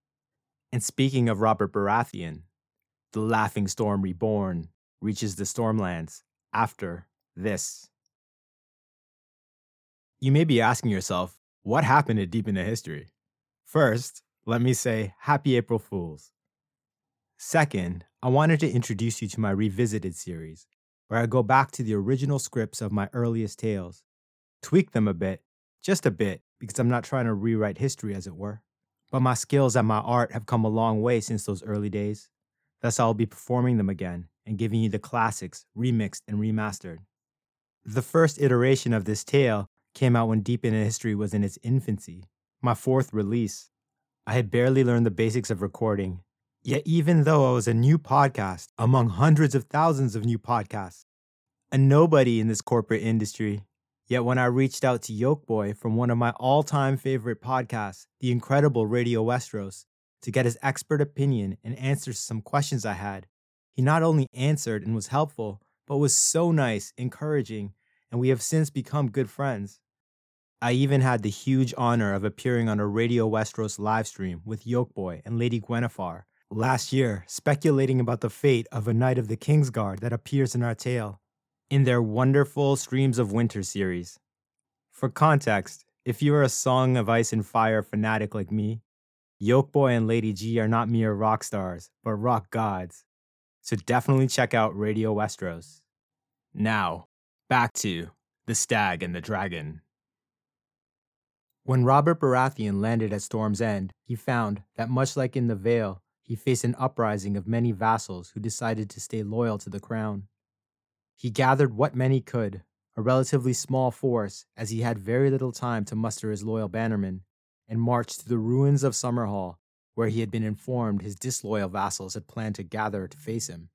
And speaking of Robert Baratheon, the Laughing Storm Reborn reaches the Stormlands after this. You may be asking yourself, what happened at Deep into History? First, let me say Happy April Fools. Second, I wanted to introduce you to my Revisited series, where I go back to the original scripts of my earliest tales, tweak them a bit, just a bit, because I'm not trying to rewrite history as it were. But my skills and my art have come a long way since those early days. Thus, I'll be performing them again and giving you the classics, remixed and remastered. The first iteration of this tale came out when Deep into History was in its infancy, my fourth release. I had barely learned the basics of recording, yet even though I was a new podcast among hundreds of thousands of new podcasts, a nobody in this corporate industry, yet when I reached out to Yolkboy from one of my all-time favorite podcasts, The Incredible Radio Westeros, to get his expert opinion and answers to some questions I had, he not only answered and was helpful, but was so nice, encouraging, and we have since become good friends. I even had the huge honor of appearing on a Radio Westeros livestream with Yolkboy and Lady Gwennifer last year, speculating about the fate of a Knight of the Kingsguard that appears in our tale, in their wonderful Streams of Winter series. For context, if you are a Song of Ice and Fire fanatic like me, Yolkboy and Lady G are not mere rock stars, but rock gods. So definitely check out Radio Westeros. Now, back to The Stag and the Dragon. When Robert Baratheon landed at Storm's End, he found that much like in the Vale, he faced an uprising of many vassals who decided to stay loyal to the crown. He gathered what men he could, a relatively small force, as he had very little time to muster his loyal bannermen, and marched to the ruins of Summerhall, where he had been informed his disloyal vassals had planned to gather to face him.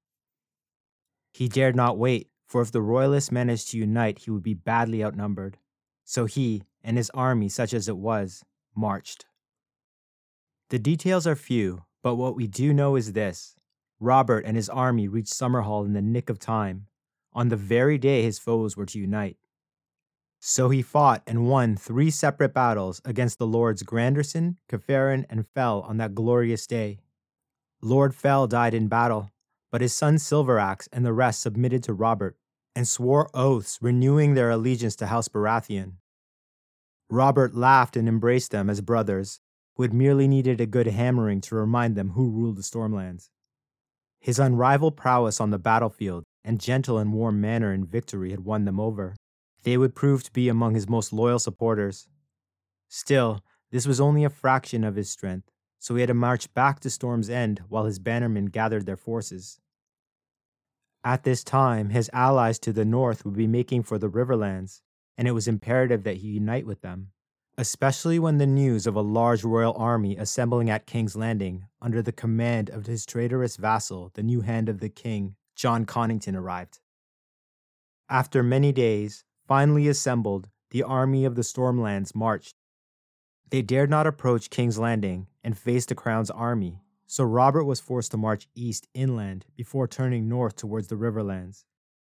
He dared not wait, for if the royalists managed to unite, he would be badly outnumbered. So he, and his army such as it was, marched. The details are few, but what we do know is this. Robert and his army reached Summerhall in the nick of time, on the very day his foes were to unite. So he fought and won 3 separate battles against the lords Granderson, Catharin, and Fell on that glorious day. Lord Fell died in battle, but his son Silveraxe and the rest submitted to Robert and swore oaths renewing their allegiance to House Baratheon. Robert laughed and embraced them as brothers, who had merely needed a good hammering to remind them who ruled the Stormlands. His unrivaled prowess on the battlefield and gentle and warm manner in victory had won them over. They would prove to be among his most loyal supporters. Still, this was only a fraction of his strength, so he had to march back to Storm's End while his bannermen gathered their forces. At this time, his allies to the north would be making for the Riverlands, and it was imperative that he unite with them, especially when the news of a large royal army assembling at King's Landing under the command of his traitorous vassal, the new hand of the king, Jon Connington, arrived. After many days, finally assembled, the army of the Stormlands marched. They dared not approach King's Landing and face the Crown's army, so Robert was forced to march east inland before turning north towards the Riverlands.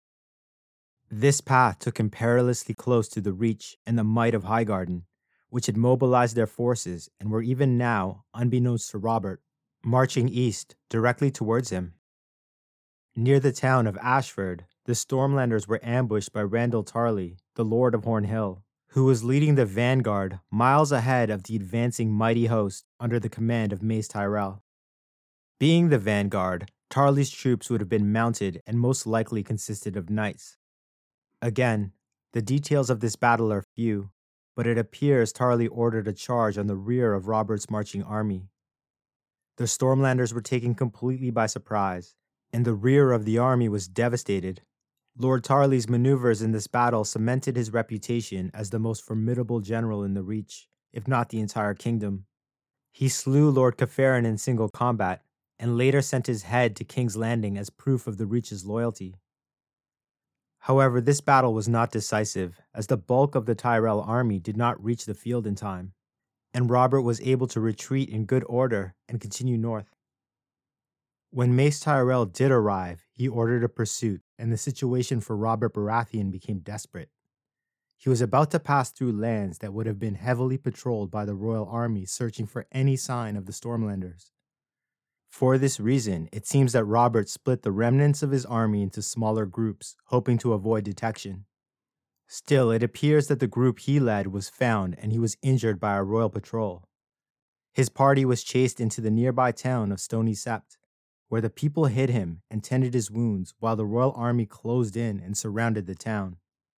This path took him perilously close to the reach and the might of Highgarden, which had mobilized their forces and were even now, unbeknownst to Robert, marching east directly towards him. Near the town of Ashford, the Stormlanders were ambushed by Randyll Tarly, the Lord of Hornhill, who was leading the vanguard miles ahead of the advancing mighty host under the command of Mace Tyrell. Being the vanguard, Tarly's troops would have been mounted and most likely consisted of knights. Again, the details of this battle are few, but it appears Tarly ordered a charge on the rear of Robert's marching army. The Stormlanders were taken completely by surprise, and the rear of the army was devastated. Lord Tarly's maneuvers in this battle cemented his reputation as the most formidable general in the Reach, if not the entire kingdom. He slew Lord Catharin in single combat, and later sent his head to King's Landing as proof of the Reach's loyalty. However, this battle was not decisive, as the bulk of the Tyrell army did not reach the field in time, and Robert was able to retreat in good order and continue north. When Mace Tyrell did arrive, he ordered a pursuit, and the situation for Robert Baratheon became desperate. He was about to pass through lands that would have been heavily patrolled by the royal army searching for any sign of the Stormlanders. For this reason, it seems that Robert split the remnants of his army into smaller groups, hoping to avoid detection. Still, it appears that the group he led was found and he was injured by a royal patrol. His party was chased into the nearby town of Stony Sept, where the people hid him and tended his wounds while the royal army closed in and surrounded the town.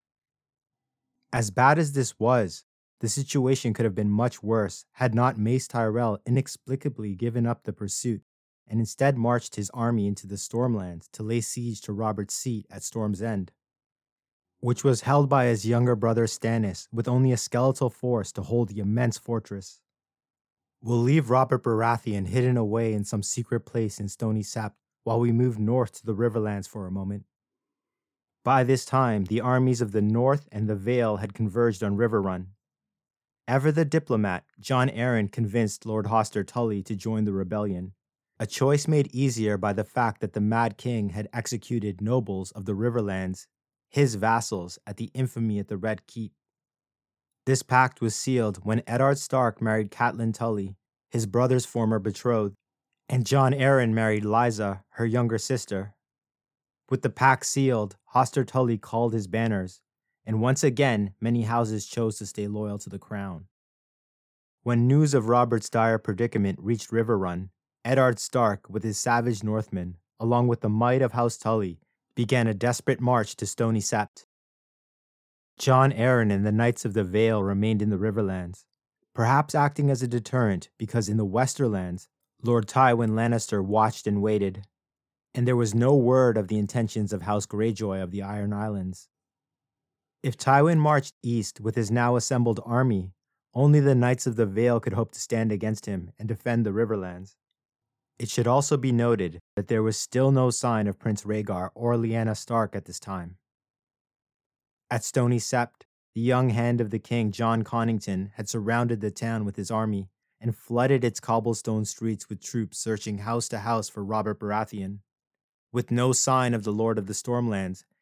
As bad as this was, the situation could have been much worse had not Mace Tyrell inexplicably given up the pursuit and instead marched his army into the Stormlands to lay siege to Robert's seat at Storm's End, which was held by his younger brother Stannis with only a skeletal force to hold the immense fortress. We'll leave Robert Baratheon hidden away in some secret place in Stony Sept while we move north to the Riverlands for a moment. By this time, the armies of the North and the Vale had converged on Riverrun. Ever the diplomat, Jon Arryn convinced Lord Hoster Tully to join the rebellion, a choice made easier by the fact that the Mad King had executed nobles of the Riverlands, his vassals, at the infamy at the Red Keep. This pact was sealed when Eddard Stark married Catelyn Tully, his brother's former betrothed, and Jon Arryn married Lysa, her younger sister. With the pact sealed, Hoster Tully called his banners, and once again many houses chose to stay loyal to the crown. When news of Robert's dire predicament reached Riverrun, Eddard Stark, with his savage Northmen, along with the might of House Tully, began a desperate march to Stony Sept. Jon Arryn and the Knights of the Vale remained in the Riverlands, perhaps acting as a deterrent because in the Westerlands, Lord Tywin Lannister watched and waited, and there was no word of the intentions of House Greyjoy of the Iron Islands. If Tywin marched east with his now assembled army, only the Knights of the Vale could hope to stand against him and defend the Riverlands. It should also be noted that there was still no sign of Prince Rhaegar or Lyanna Stark at this time. At Stony Sept, the young hand of the king, Jon Connington, had surrounded the town with his army and flooded its cobblestone streets with troops searching house to house for Robert Baratheon. With no sign of the Lord of the Stormlands,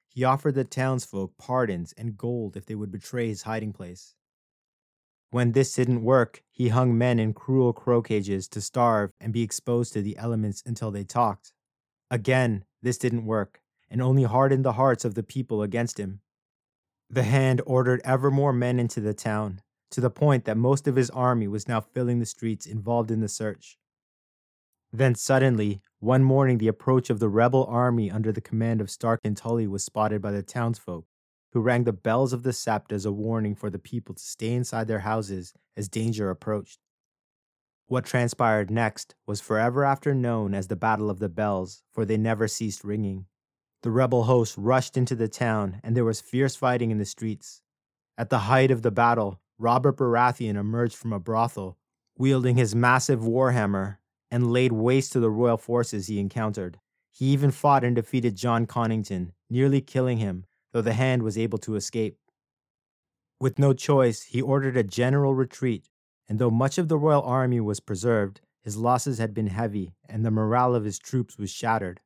he offered the townsfolk pardons and gold if they would betray his hiding place. When this didn't work, he hung men in cruel crow cages to starve and be exposed to the elements until they talked. Again, this didn't work, and only hardened the hearts of the people against him. The Hand ordered ever more men into the town, to the point that most of his army was now filling the streets involved in the search. Then suddenly, one morning the approach of the rebel army under the command of Stark and Tully was spotted by the townsfolk, who rang the bells of the sept as a warning for the people to stay inside their houses as danger approached. What transpired next was forever after known as the Battle of the Bells, for they never ceased ringing. The rebel host rushed into the town, and there was fierce fighting in the streets. At the height of the battle, Robert Baratheon emerged from a brothel, wielding his massive warhammer, and laid waste to the royal forces he encountered. He even fought and defeated Jon Connington, nearly killing him, though the Hand was able to escape. With no choice, he ordered a general retreat, and though much of the royal army was preserved, his losses had been heavy, and the morale of his troops was shattered.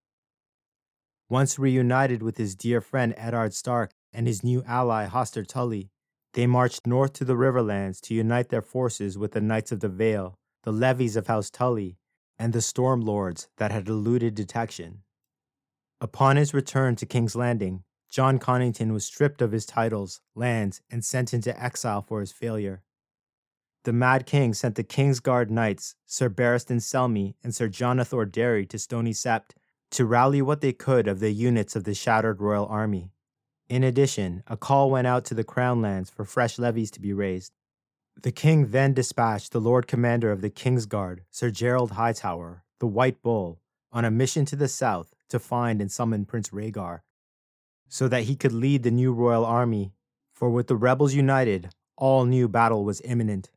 Once reunited with his dear friend Eddard Stark and his new ally Hoster Tully, they marched north to the Riverlands to unite their forces with the Knights of the Vale, the levies of House Tully, and the Storm Lords that had eluded detection. Upon his return to King's Landing, Jon Connington was stripped of his titles, lands, and sent into exile for his failure. The Mad King sent the Kingsguard Knights, Sir Barristan Selmy and Sir Jonathor Derry to Stony Sept to rally what they could of the units of the shattered royal army. In addition, a call went out to the Crown lands for fresh levies to be raised. The king then dispatched the Lord Commander of the Kingsguard, Sir Gerald Hightower, the White Bull, on a mission to the south to find and summon Prince Rhaegar, so that he could lead the new royal army, for with the rebels united, all new battle was imminent.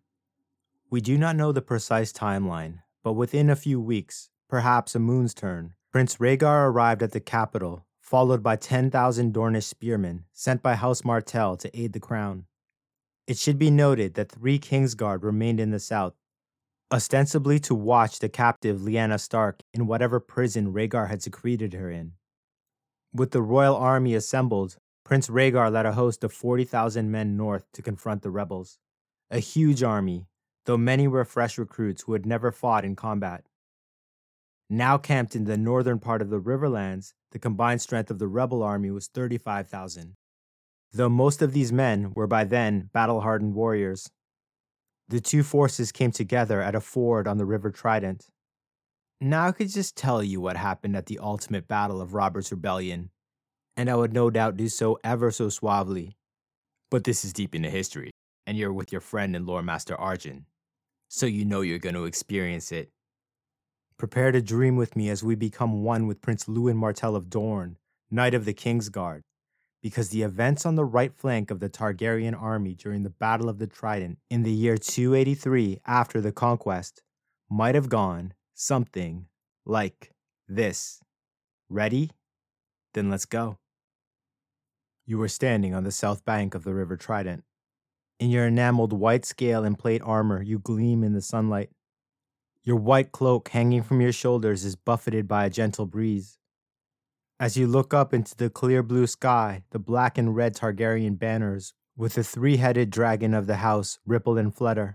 We do not know the precise timeline, but within a few weeks, perhaps a moon's turn, Prince Rhaegar arrived at the capital, followed by 10,000 Dornish spearmen sent by House Martell to aid the crown. It should be noted that 3 Kingsguard remained in the south, ostensibly to watch the captive Lyanna Stark in whatever prison Rhaegar had secreted her in. With the royal army assembled, Prince Rhaegar led a host of 40,000 men north to confront the rebels. A huge army, though many were fresh recruits who had never fought in combat. Now camped in the northern part of the Riverlands, the combined strength of the rebel army was 35,000. Though most of these men were by then battle-hardened warriors. The two forces came together at a ford on the River Trident. Now I could just tell you what happened at the ultimate battle of Robert's Rebellion, and I would no doubt do so ever so suavely. But this is deep into history, and you're with your friend and Lord Master Arjun, so you know you're going to experience it. Prepare to dream with me as we become one with Prince Luwin Martell of Dorne, Knight of the Kingsguard, because the events on the right flank of the Targaryen army during the Battle of the Trident in the year 283 after the conquest might have gone something like this. Ready? Then let's go. You were standing on the south bank of the River Trident. In your enameled white scale and plate armor, you gleam in the sunlight. Your white cloak hanging from your shoulders is buffeted by a gentle breeze. As you look up into the clear blue sky, the black and red Targaryen banners with the 3-headed dragon of the house ripple and flutter.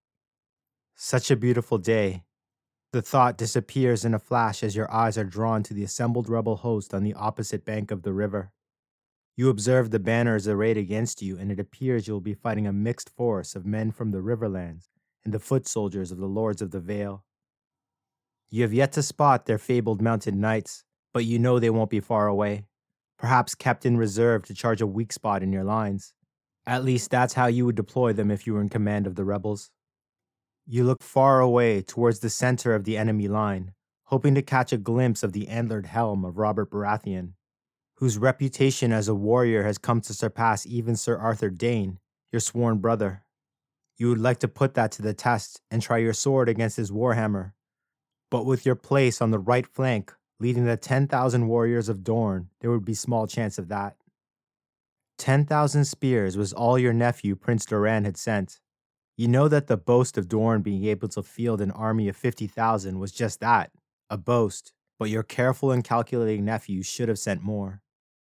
Such a beautiful day. The thought disappears in a flash as your eyes are drawn to the assembled rebel host on the opposite bank of the river. You observe the banners arrayed against you, and it appears you will be fighting a mixed force of men from the Riverlands and the foot soldiers of the Lords of the Vale. You have yet to spot their fabled mounted knights, but you know they won't be far away, perhaps kept in reserve to charge a weak spot in your lines. At least that's how you would deploy them if you were in command of the rebels. You look far away towards the center of the enemy line, hoping to catch a glimpse of the antlered helm of Robert Baratheon, whose reputation as a warrior has come to surpass even Sir Arthur Dayne, your sworn brother. You would like to put that to the test and try your sword against his warhammer, but with your place on the right flank, leading the 10,000 warriors of Dorne, there would be small chance of that. 10,000 spears was all your nephew Prince Doran had sent. You know that the boast of Dorne being able to field an army of 50,000 was just that, a boast, but your careful and calculating nephew should have sent more.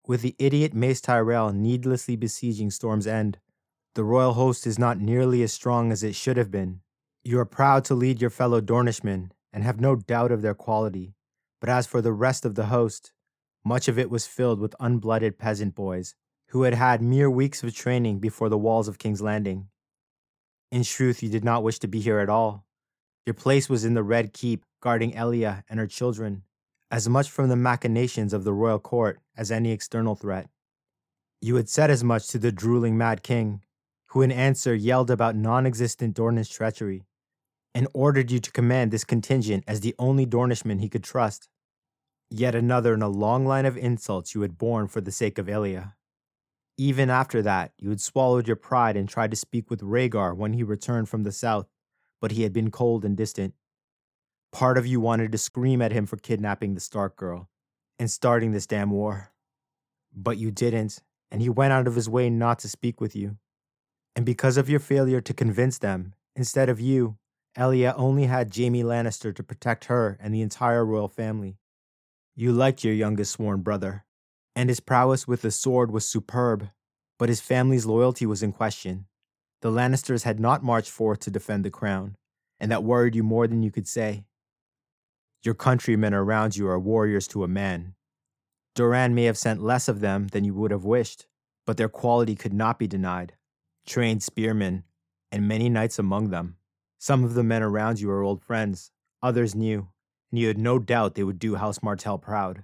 With the idiot Mace Tyrell needlessly besieging Storm's End, the royal host is not nearly as strong as it should have been. You are proud to lead your fellow Dornishmen and have no doubt of their quality, but as for the rest of the host, much of it was filled with unblooded peasant boys who had had mere weeks of training before the walls of King's Landing. In truth, you did not wish to be here at all. Your place was in the Red Keep, guarding Elia and her children, as much from the machinations of the royal court as any external threat. You had said as much to the drooling Mad King, who in answer yelled about non-existent Dornish treachery, and ordered you to command this contingent as the only Dornishman he could trust. Yet another in a long line of insults you had borne for the sake of Elia. Even after that, you had swallowed your pride and tried to speak with Rhaegar when he returned from the south, but he had been cold and distant. Part of you wanted to scream at him for kidnapping the Stark girl and starting this damn war. But you didn't, and he went out of his way not to speak with you. And because of your failure to convince them, instead of you, Elia only had Jaime Lannister to protect her and the entire royal family. You liked your youngest sworn brother, and his prowess with the sword was superb, but his family's loyalty was in question. The Lannisters had not marched forth to defend the crown, and that worried you more than you could say. Your countrymen around you are warriors to a man. Doran may have sent less of them than you would have wished, but their quality could not be denied. Trained spearmen, and many knights among them. Some of the men around you are old friends, others new, and you had no doubt they would do House Martell proud.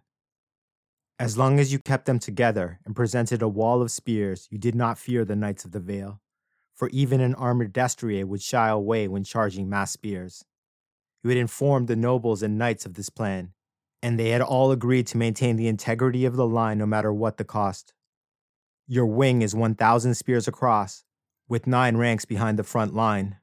As long as you kept them together and presented a wall of spears, you did not fear the Knights of the Vale, for even an armored destrier would shy away when charging mass spears. You had informed the nobles and knights of this plan, and they had all agreed to maintain the integrity of the line no matter what the cost. Your wing is 1,000 spears across, with 9 ranks behind the front line.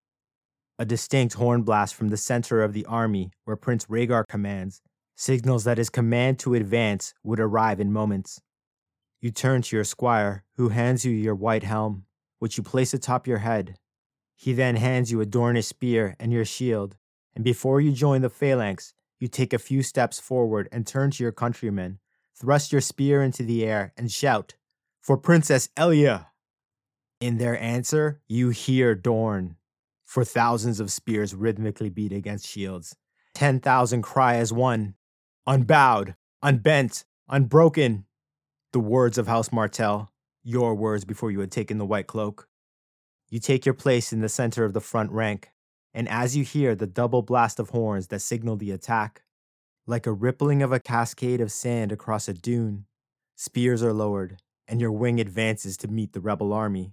A distinct horn blast from the center of the army, where Prince Rhaegar commands, signals that his command to advance would arrive in moments. You turn to your squire, who hands you your white helm, which you place atop your head. He then hands you a Dornish spear and your shield, and before you join the phalanx, you take a few steps forward and turn to your countrymen, thrust your spear into the air, and shout, "For Princess Elia!" In their answer, you hear Dorne, for thousands of spears rhythmically beat against shields. 10,000 cry as one, "Unbowed, unbent, unbroken." The words of House Martell, your words before you had taken the white cloak. You take your place in the center of the front rank, and as you hear the double blast of horns that signal the attack, like a rippling of a cascade of sand across a dune, spears are lowered, and your wing advances to meet the rebel army.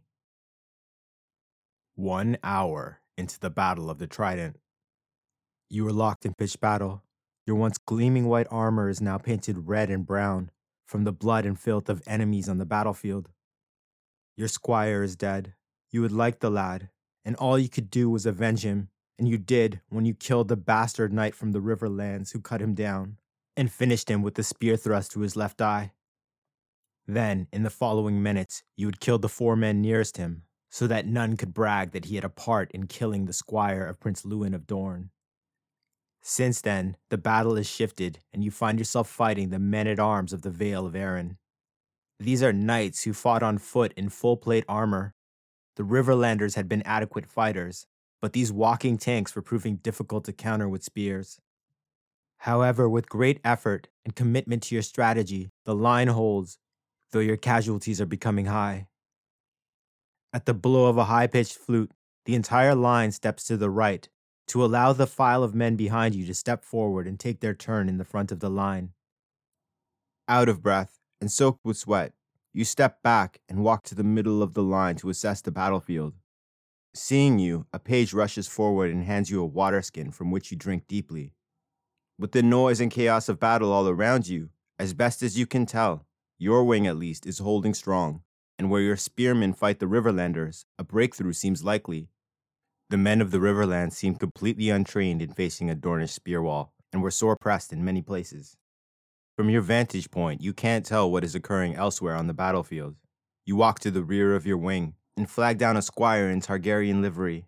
1 hour into the Battle of the Trident. You were locked in pitched battle. Your once gleaming white armor is now painted red and brown from the blood and filth of enemies on the battlefield. Your squire is dead. You had liked the lad, and all you could do was avenge him, and you did when you killed the bastard knight from the Riverlands who cut him down, and finished him with the spear thrust to his left eye. Then, in the following minutes, you had killed the 4 men nearest him, so that none could brag that he had a part in killing the squire of Prince Lewin of Dorne. Since then, the battle has shifted, and you find yourself fighting the men-at-arms of the Vale of Arryn. These are knights who fought on foot in full-plate armor. The Riverlanders had been adequate fighters, but these walking tanks were proving difficult to counter with spears. However, with great effort and commitment to your strategy, the line holds, though your casualties are becoming high. At the blow of a high-pitched flute, the entire line steps to the right to allow the file of men behind you to step forward and take their turn in the front of the line. Out of breath and soaked with sweat, you step back and walk to the middle of the line to assess the battlefield. Seeing you, a page rushes forward and hands you a water skin from which you drink deeply. With the noise and chaos of battle all around you, as best as you can tell, your wing at least is holding strong, and where your spearmen fight the Riverlanders, a breakthrough seems likely. The men of the Riverlands seem completely untrained in facing a Dornish spear wall, and were sore pressed in many places. From your vantage point, you can't tell what is occurring elsewhere on the battlefield. You walk to the rear of your wing and flag down a squire in Targaryen livery.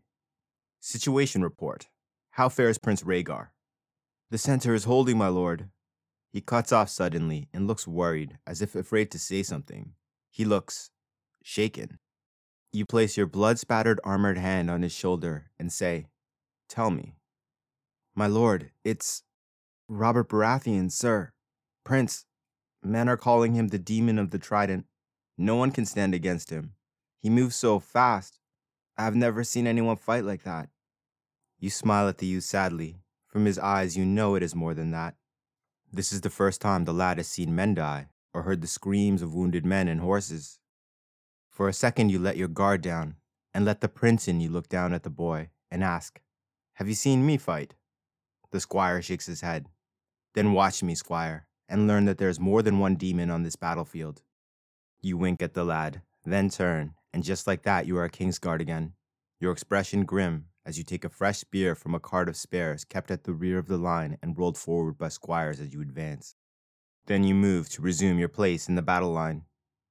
Situation report. How fares Prince Rhaegar? The center is holding, my lord. He cuts off suddenly and looks worried, as if afraid to say something. He looks shaken. You place your blood-spattered armored hand on his shoulder and say, "Tell me." "My lord, it's Robert Baratheon, sir. Prince, men are calling him the demon of the trident. No one can stand against him. He moves so fast. I've never seen anyone fight like that." You smile at the youth sadly. From his eyes, you know it is more than that. This is the first time the lad has seen men die, or heard the screams of wounded men and horses. For a second, you let your guard down, and let the prince in you look down at the boy and ask, "Have you seen me fight?" The squire shakes his head. "Then watch me, squire, and learn that there is more than one demon on this battlefield." You wink at the lad, then turn, and just like that, you are a Kingsguard again, your expression grim as you take a fresh spear from a cart of spares kept at the rear of the line and rolled forward by squires as you advance. Then you move to resume your place in the battle line.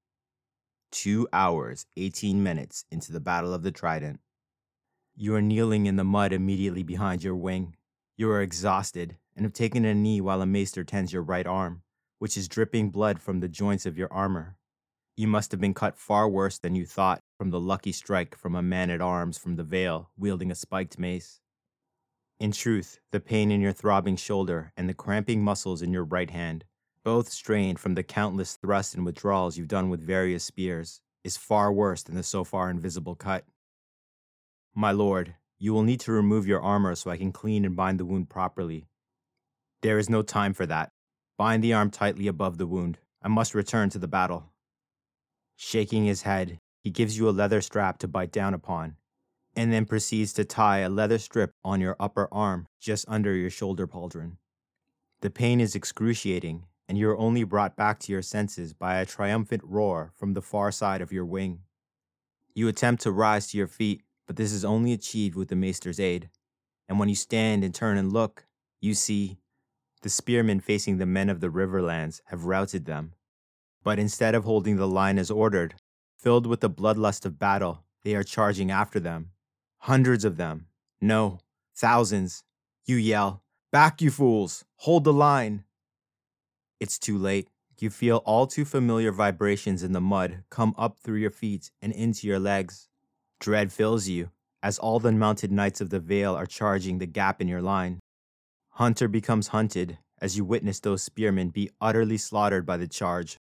2 hours, 18 minutes into the Battle of the Trident. You are kneeling in the mud immediately behind your wing. You are exhausted and have taken a knee while a maester tends your right arm, which is dripping blood from the joints of your armor. You must have been cut far worse than you thought from the lucky strike from a man-at-arms from the Vale wielding a spiked mace. In truth, the pain in your throbbing shoulder and the cramping muscles in your right hand, both strained from the countless thrusts and withdrawals you've done with various spears, is far worse than the so far invisible cut. "My lord, you will need to remove your armor so I can clean and bind the wound properly." "There is no time for that. Bind the arm tightly above the wound. I must return to the battle." Shaking his head, he gives you a leather strap to bite down upon, and then proceeds to tie a leather strip on your upper arm just under your shoulder pauldron. The pain is excruciating, and you are only brought back to your senses by a triumphant roar from the far side of your wing. You attempt to rise to your feet, but this is only achieved with the maester's aid, and when you stand and turn and look, you see the spearmen facing the men of the Riverlands have routed them. But instead of holding the line as ordered, filled with the bloodlust of battle, they are charging after them. Hundreds of them. No, thousands. You yell, "Back, you fools! Hold the line!" It's too late. You feel all too familiar vibrations in the mud come up through your feet and into your legs. Dread fills you, as all the mounted knights of the Vale are charging the gap in your line. Hunter becomes hunted as you witness those spearmen be utterly slaughtered by the charge.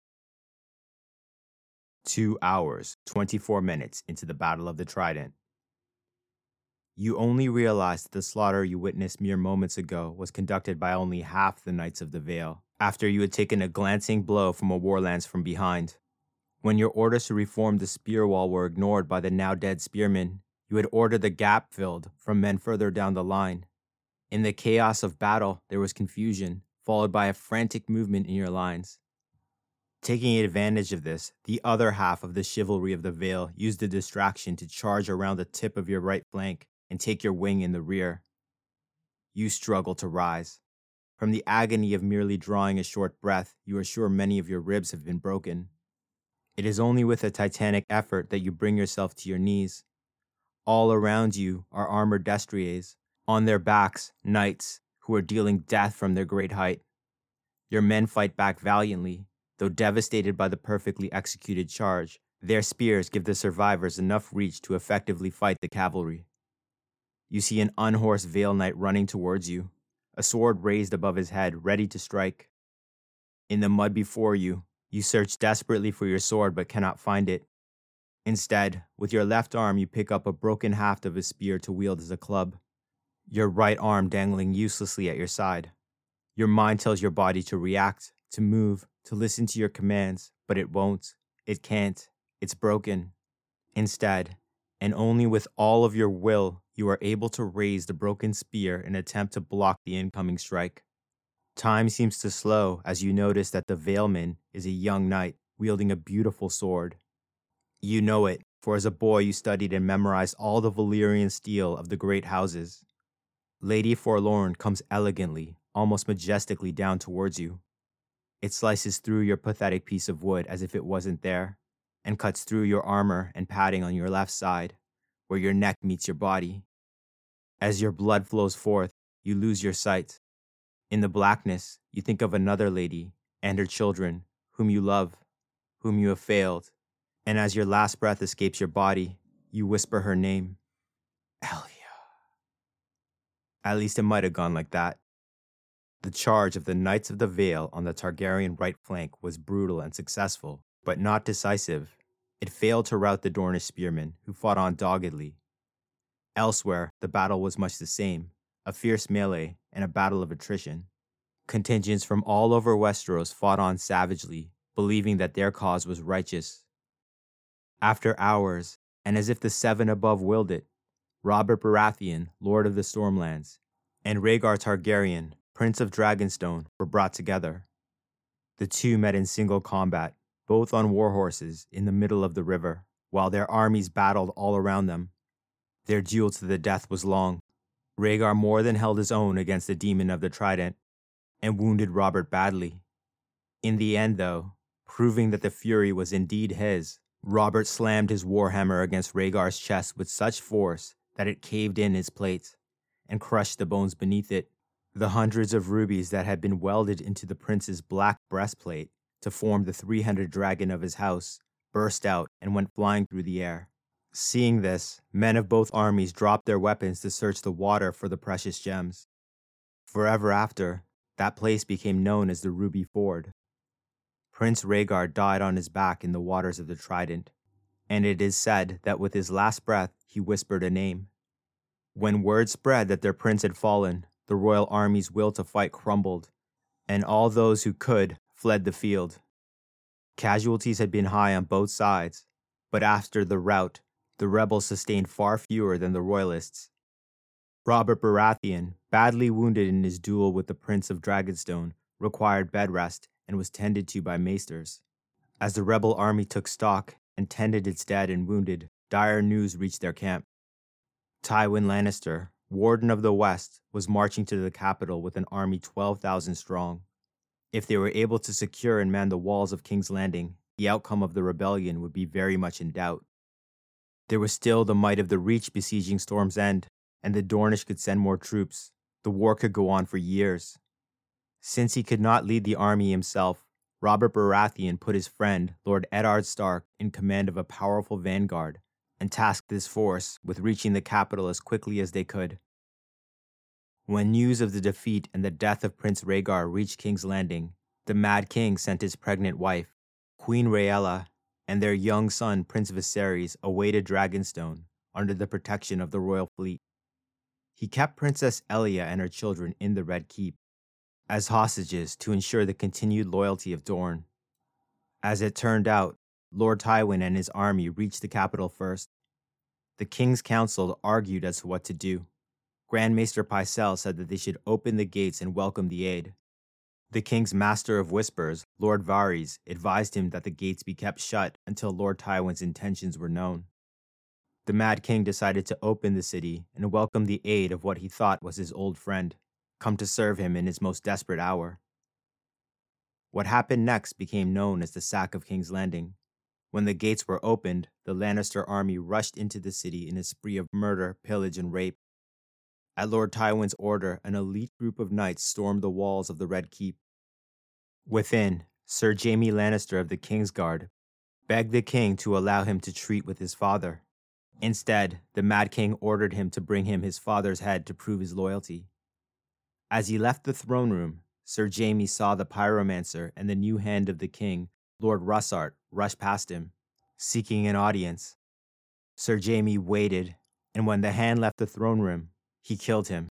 2 hours, 24 minutes into the Battle of the Trident. You only realize that the slaughter you witnessed mere moments ago was conducted by only half the Knights of the Vale, after you had taken a glancing blow from a warlance from behind. When your orders to reform the spear wall were ignored by the now dead spearmen, you had ordered the gap filled from men further down the line. In the chaos of battle, there was confusion, followed by a frantic movement in your lines. Taking advantage of this, the other half of the chivalry of the Vale used the distraction to charge around the tip of your right flank and take your wing in the rear. You struggle to rise. From the agony of merely drawing a short breath, you are sure many of your ribs have been broken. It is only with a titanic effort that you bring yourself to your knees. All around you are armored destriers, on their backs, knights who are dealing death from their great height. Your men fight back valiantly. Though devastated by the perfectly executed charge, their spears give the survivors enough reach to effectively fight the cavalry. You see an unhorsed Vale Knight running towards you, a sword raised above his head, ready to strike. In the mud before you, you search desperately for your sword but cannot find it. Instead, with your left arm, you pick up a broken haft of a spear to wield as a club, your right arm dangling uselessly at your side. Your mind tells your body to react, to move, to listen to your commands, but it won't, it can't, it's broken. Instead, and only with all of your will, you are able to raise the broken spear and attempt to block the incoming strike. Time seems to slow as you notice that the Valeman is a young knight wielding a beautiful sword. You know it, for as a boy you studied and memorized all the Valyrian steel of the great houses. Lady Forlorn comes elegantly, almost majestically down towards you. It slices through your pathetic piece of wood as if it wasn't there, and cuts through your armor and padding on your left side, where your neck meets your body. As your blood flows forth, you lose your sight. In the blackness, you think of another lady and her children, whom you love, whom you have failed, and as your last breath escapes your body, you whisper her name, Elia. At least it might have gone like that. The charge of the Knights of the Vale on the Targaryen right flank was brutal and successful, but not decisive. It failed to rout the Dornish spearmen, who fought on doggedly. Elsewhere, the battle was much the same, a fierce melee and a battle of attrition. Contingents from all over Westeros fought on savagely, believing that their cause was righteous. After hours, and as if the Seven above willed it, Robert Baratheon, Lord of the Stormlands, and Rhaegar Targaryen, Prince of Dragonstone, were brought together. The two met in single combat, both on war horses, in the middle of the river, while their armies battled all around them. Their duel to the death was long. Rhaegar more than held his own against the Demon of the Trident, and wounded Robert badly. In the end, though, proving that the fury was indeed his, Robert slammed his warhammer against Rhaegar's chest with such force that it caved in his plate and crushed the bones beneath it. The hundreds of rubies that had been welded into the prince's black breastplate to form the three-headed dragon of his house burst out and went flying through the air. Seeing this, men of both armies dropped their weapons to search the water for the precious gems. Forever after, that place became known as the Ruby Ford. Prince Rhaegar died on his back in the waters of the Trident, and it is said that with his last breath he whispered a name. When word spread that their prince had fallen, the royal army's will to fight crumbled, and all those who could fled the field. Casualties had been high on both sides, but after the rout, the rebels sustained far fewer than the royalists. Robert Baratheon, badly wounded in his duel with the Prince of Dragonstone, required bed rest and was tended to by maesters. As the rebel army took stock and tended its dead and wounded, dire news reached their camp. Tywin Lannister, Warden of the West, was marching to the capital with an army 12,000 strong. If they were able to secure and man the walls of King's Landing, the outcome of the rebellion would be very much in doubt. There was still the might of the Reach besieging Storm's End, and the Dornish could send more troops. The war could go on for years. Since he could not lead the army himself, Robert Baratheon put his friend, Lord Eddard Stark, in command of a powerful vanguard, and tasked this force with reaching the capital as quickly as they could. When news of the defeat and the death of Prince Rhaegar reached King's Landing, the Mad King sent his pregnant wife, Queen Rhaella, and their young son, Prince Viserys, away to Dragonstone under the protection of the royal fleet. He kept Princess Elia and her children in the Red Keep as hostages to ensure the continued loyalty of Dorne. As it turned out, Lord Tywin and his army reached the capital first. The King's Council argued as to what to do. Grand Maester Pycelle said that they should open the gates and welcome the aid. The King's Master of Whispers, Lord Varys, advised him that the gates be kept shut until Lord Tywin's intentions were known. The Mad King decided to open the city and welcome the aid of what he thought was his old friend, come to serve him in his most desperate hour. What happened next became known as the sack of King's Landing. When the gates were opened, the Lannister army rushed into the city in a spree of murder, pillage, and rape. At Lord Tywin's order, an elite group of knights stormed the walls of the Red Keep. Within, Sir Jaime Lannister of the Kingsguard begged the king to allow him to treat with his father. Instead, the Mad King ordered him to bring him his father's head to prove his loyalty. As he left the throne room, Sir Jaime saw the pyromancer and the new hand of the king, Lord Russart, rush past him, seeking an audience. Sir Jaime waited, and when the hand left the throne room, he killed him.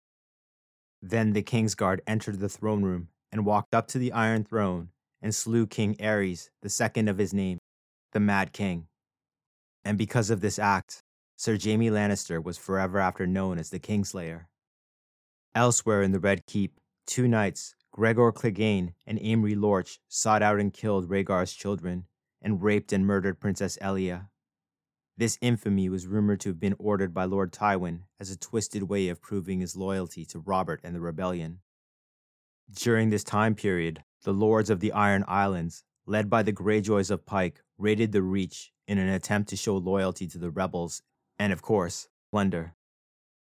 Then the Kingsguard entered the throne room and walked up to the Iron Throne and slew King Aerys, the second of his name, the Mad King. And because of this act, Sir Jaime Lannister was forever after known as the Kingslayer. Elsewhere in the Red Keep, two knights, Gregor Clegane and Aemry Lorch, sought out and killed Rhaegar's children and raped and murdered Princess Elia. This infamy was rumored to have been ordered by Lord Tywin as a twisted way of proving his loyalty to Robert and the rebellion. During this time period, the lords of the Iron Islands, led by the Greyjoys of Pike, raided the Reach in an attempt to show loyalty to the rebels and, of course, plunder.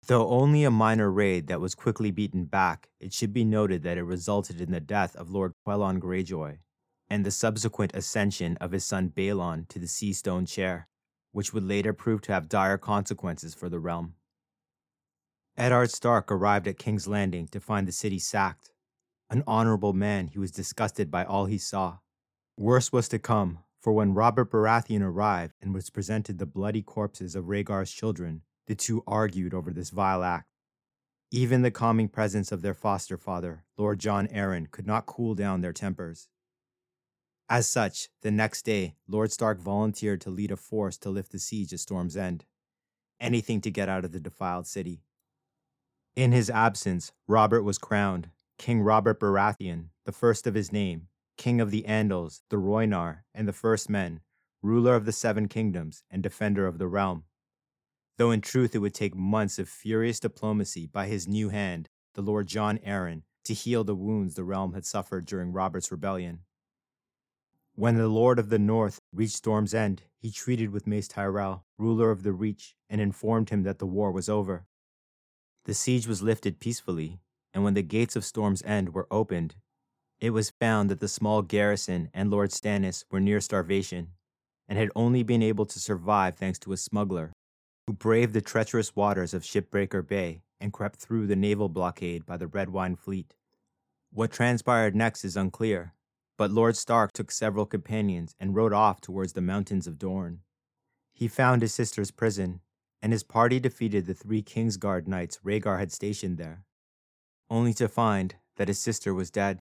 Though only a minor raid that was quickly beaten back, it should be noted that it resulted in the death of Lord Quelon Greyjoy and the subsequent ascension of his son Balon to the Sea Stone chair, which would later prove to have dire consequences for the realm. Eddard Stark arrived at King's Landing to find the city sacked. An honorable man, he was disgusted by all he saw. Worse was to come, for when Robert Baratheon arrived and was presented the bloody corpses of Rhaegar's children, the two argued over this vile act. Even the calming presence of their foster father, Lord Jon Arryn, could not cool down their tempers. As such, the next day, Lord Stark volunteered to lead a force to lift the siege at Storm's End. Anything to get out of the defiled city. In his absence, Robert was crowned King Robert Baratheon, the first of his name, King of the Andals, the Rhoynar, and the First Men, ruler of the Seven Kingdoms, and defender of the realm. Though in truth it would take months of furious diplomacy by his new hand, the Lord Jon Arryn, to heal the wounds the realm had suffered during Robert's rebellion. When the Lord of the North reached Storm's End, he treated with Mace Tyrell, ruler of the Reach, and informed him that the war was over. The siege was lifted peacefully, and when the gates of Storm's End were opened, it was found that the small garrison and Lord Stannis were near starvation, and had only been able to survive thanks to a smuggler who braved the treacherous waters of Shipbreaker Bay and crept through the naval blockade by the Red Wine Fleet. What transpired next is unclear, but Lord Stark took several companions and rode off towards the mountains of Dorne. He found his sister's prison, and his party defeated the 3 Kingsguard knights Rhaegar had stationed there, only to find that his sister was dead.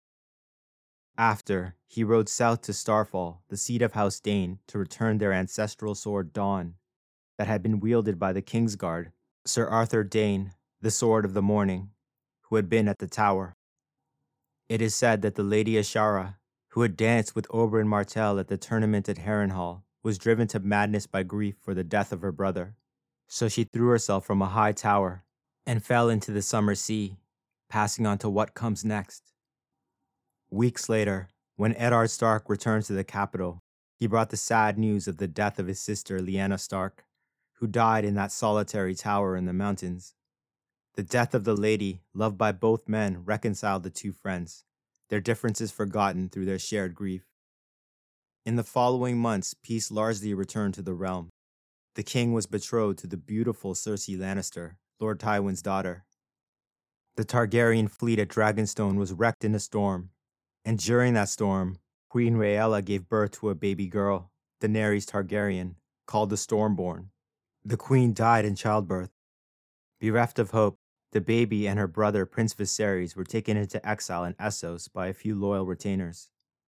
After, he rode south to Starfall, the seat of House Dane, to return their ancestral sword Dawn, that had been wielded by the Kingsguard, Sir Arthur Dayne, the Sword of the Morning, who had been at the tower. It is said that the Lady Ashara, who had danced with Oberyn Martell at the tournament at Harrenhal, was driven to madness by grief for the death of her brother. So she threw herself from a high tower and fell into the summer sea, passing on to what comes next. Weeks later, when Eddard Stark returned to the capital, he brought the sad news of the death of his sister Lyanna Stark, who died in that solitary tower in the mountains. The death of the lady, loved by both men, reconciled the two friends, their differences forgotten through their shared grief. In the following months, peace largely returned to the realm. The king was betrothed to the beautiful Cersei Lannister, Lord Tywin's daughter. The Targaryen fleet at Dragonstone was wrecked in a storm, and during that storm, Queen Rhaella gave birth to a baby girl, Daenerys Targaryen, called the Stormborn. The queen died in childbirth. Bereft of hope, the baby and her brother Prince Viserys were taken into exile in Essos by a few loyal retainers.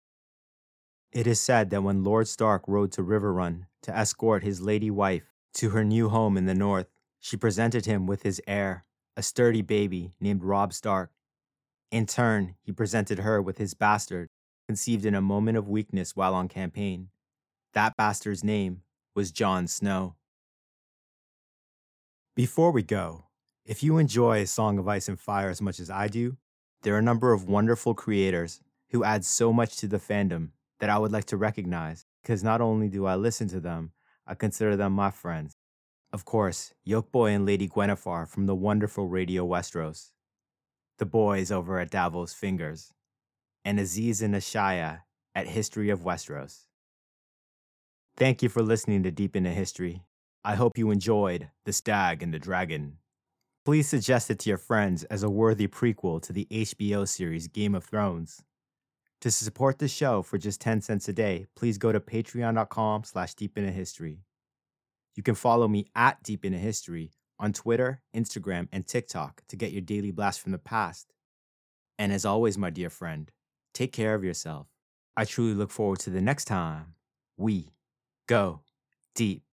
It is said that when Lord Stark rode to Riverrun to escort his lady wife to her new home in the north, she presented him with his heir, a sturdy baby named Robb Stark. In turn, he presented her with his bastard, conceived in a moment of weakness while on campaign. That bastard's name was Jon Snow. Before we go, if you enjoy A Song of Ice and Fire as much as I do, there are a number of wonderful creators who add so much to the fandom that I would like to recognize, because not only do I listen to them, I consider them my friends. Of course, Yolkboy and Lady Gwennifer from the wonderful Radio Westeros, the boys over at Davos Fingers, and Aziz and Ashaya at History of Westeros. Thank you for listening to Deep into History. I hope you enjoyed The Stag and the Dragon. Please suggest it to your friends as a worthy prequel to the HBO series Game of Thrones. To support the show for just 10 cents a day, please go to patreon.com/deepintohistory. You can follow me at Deep Into History on Twitter, Instagram, and TikTok to get your daily blast from the past. And as always, my dear friend, take care of yourself. I truly look forward to the next time we go deep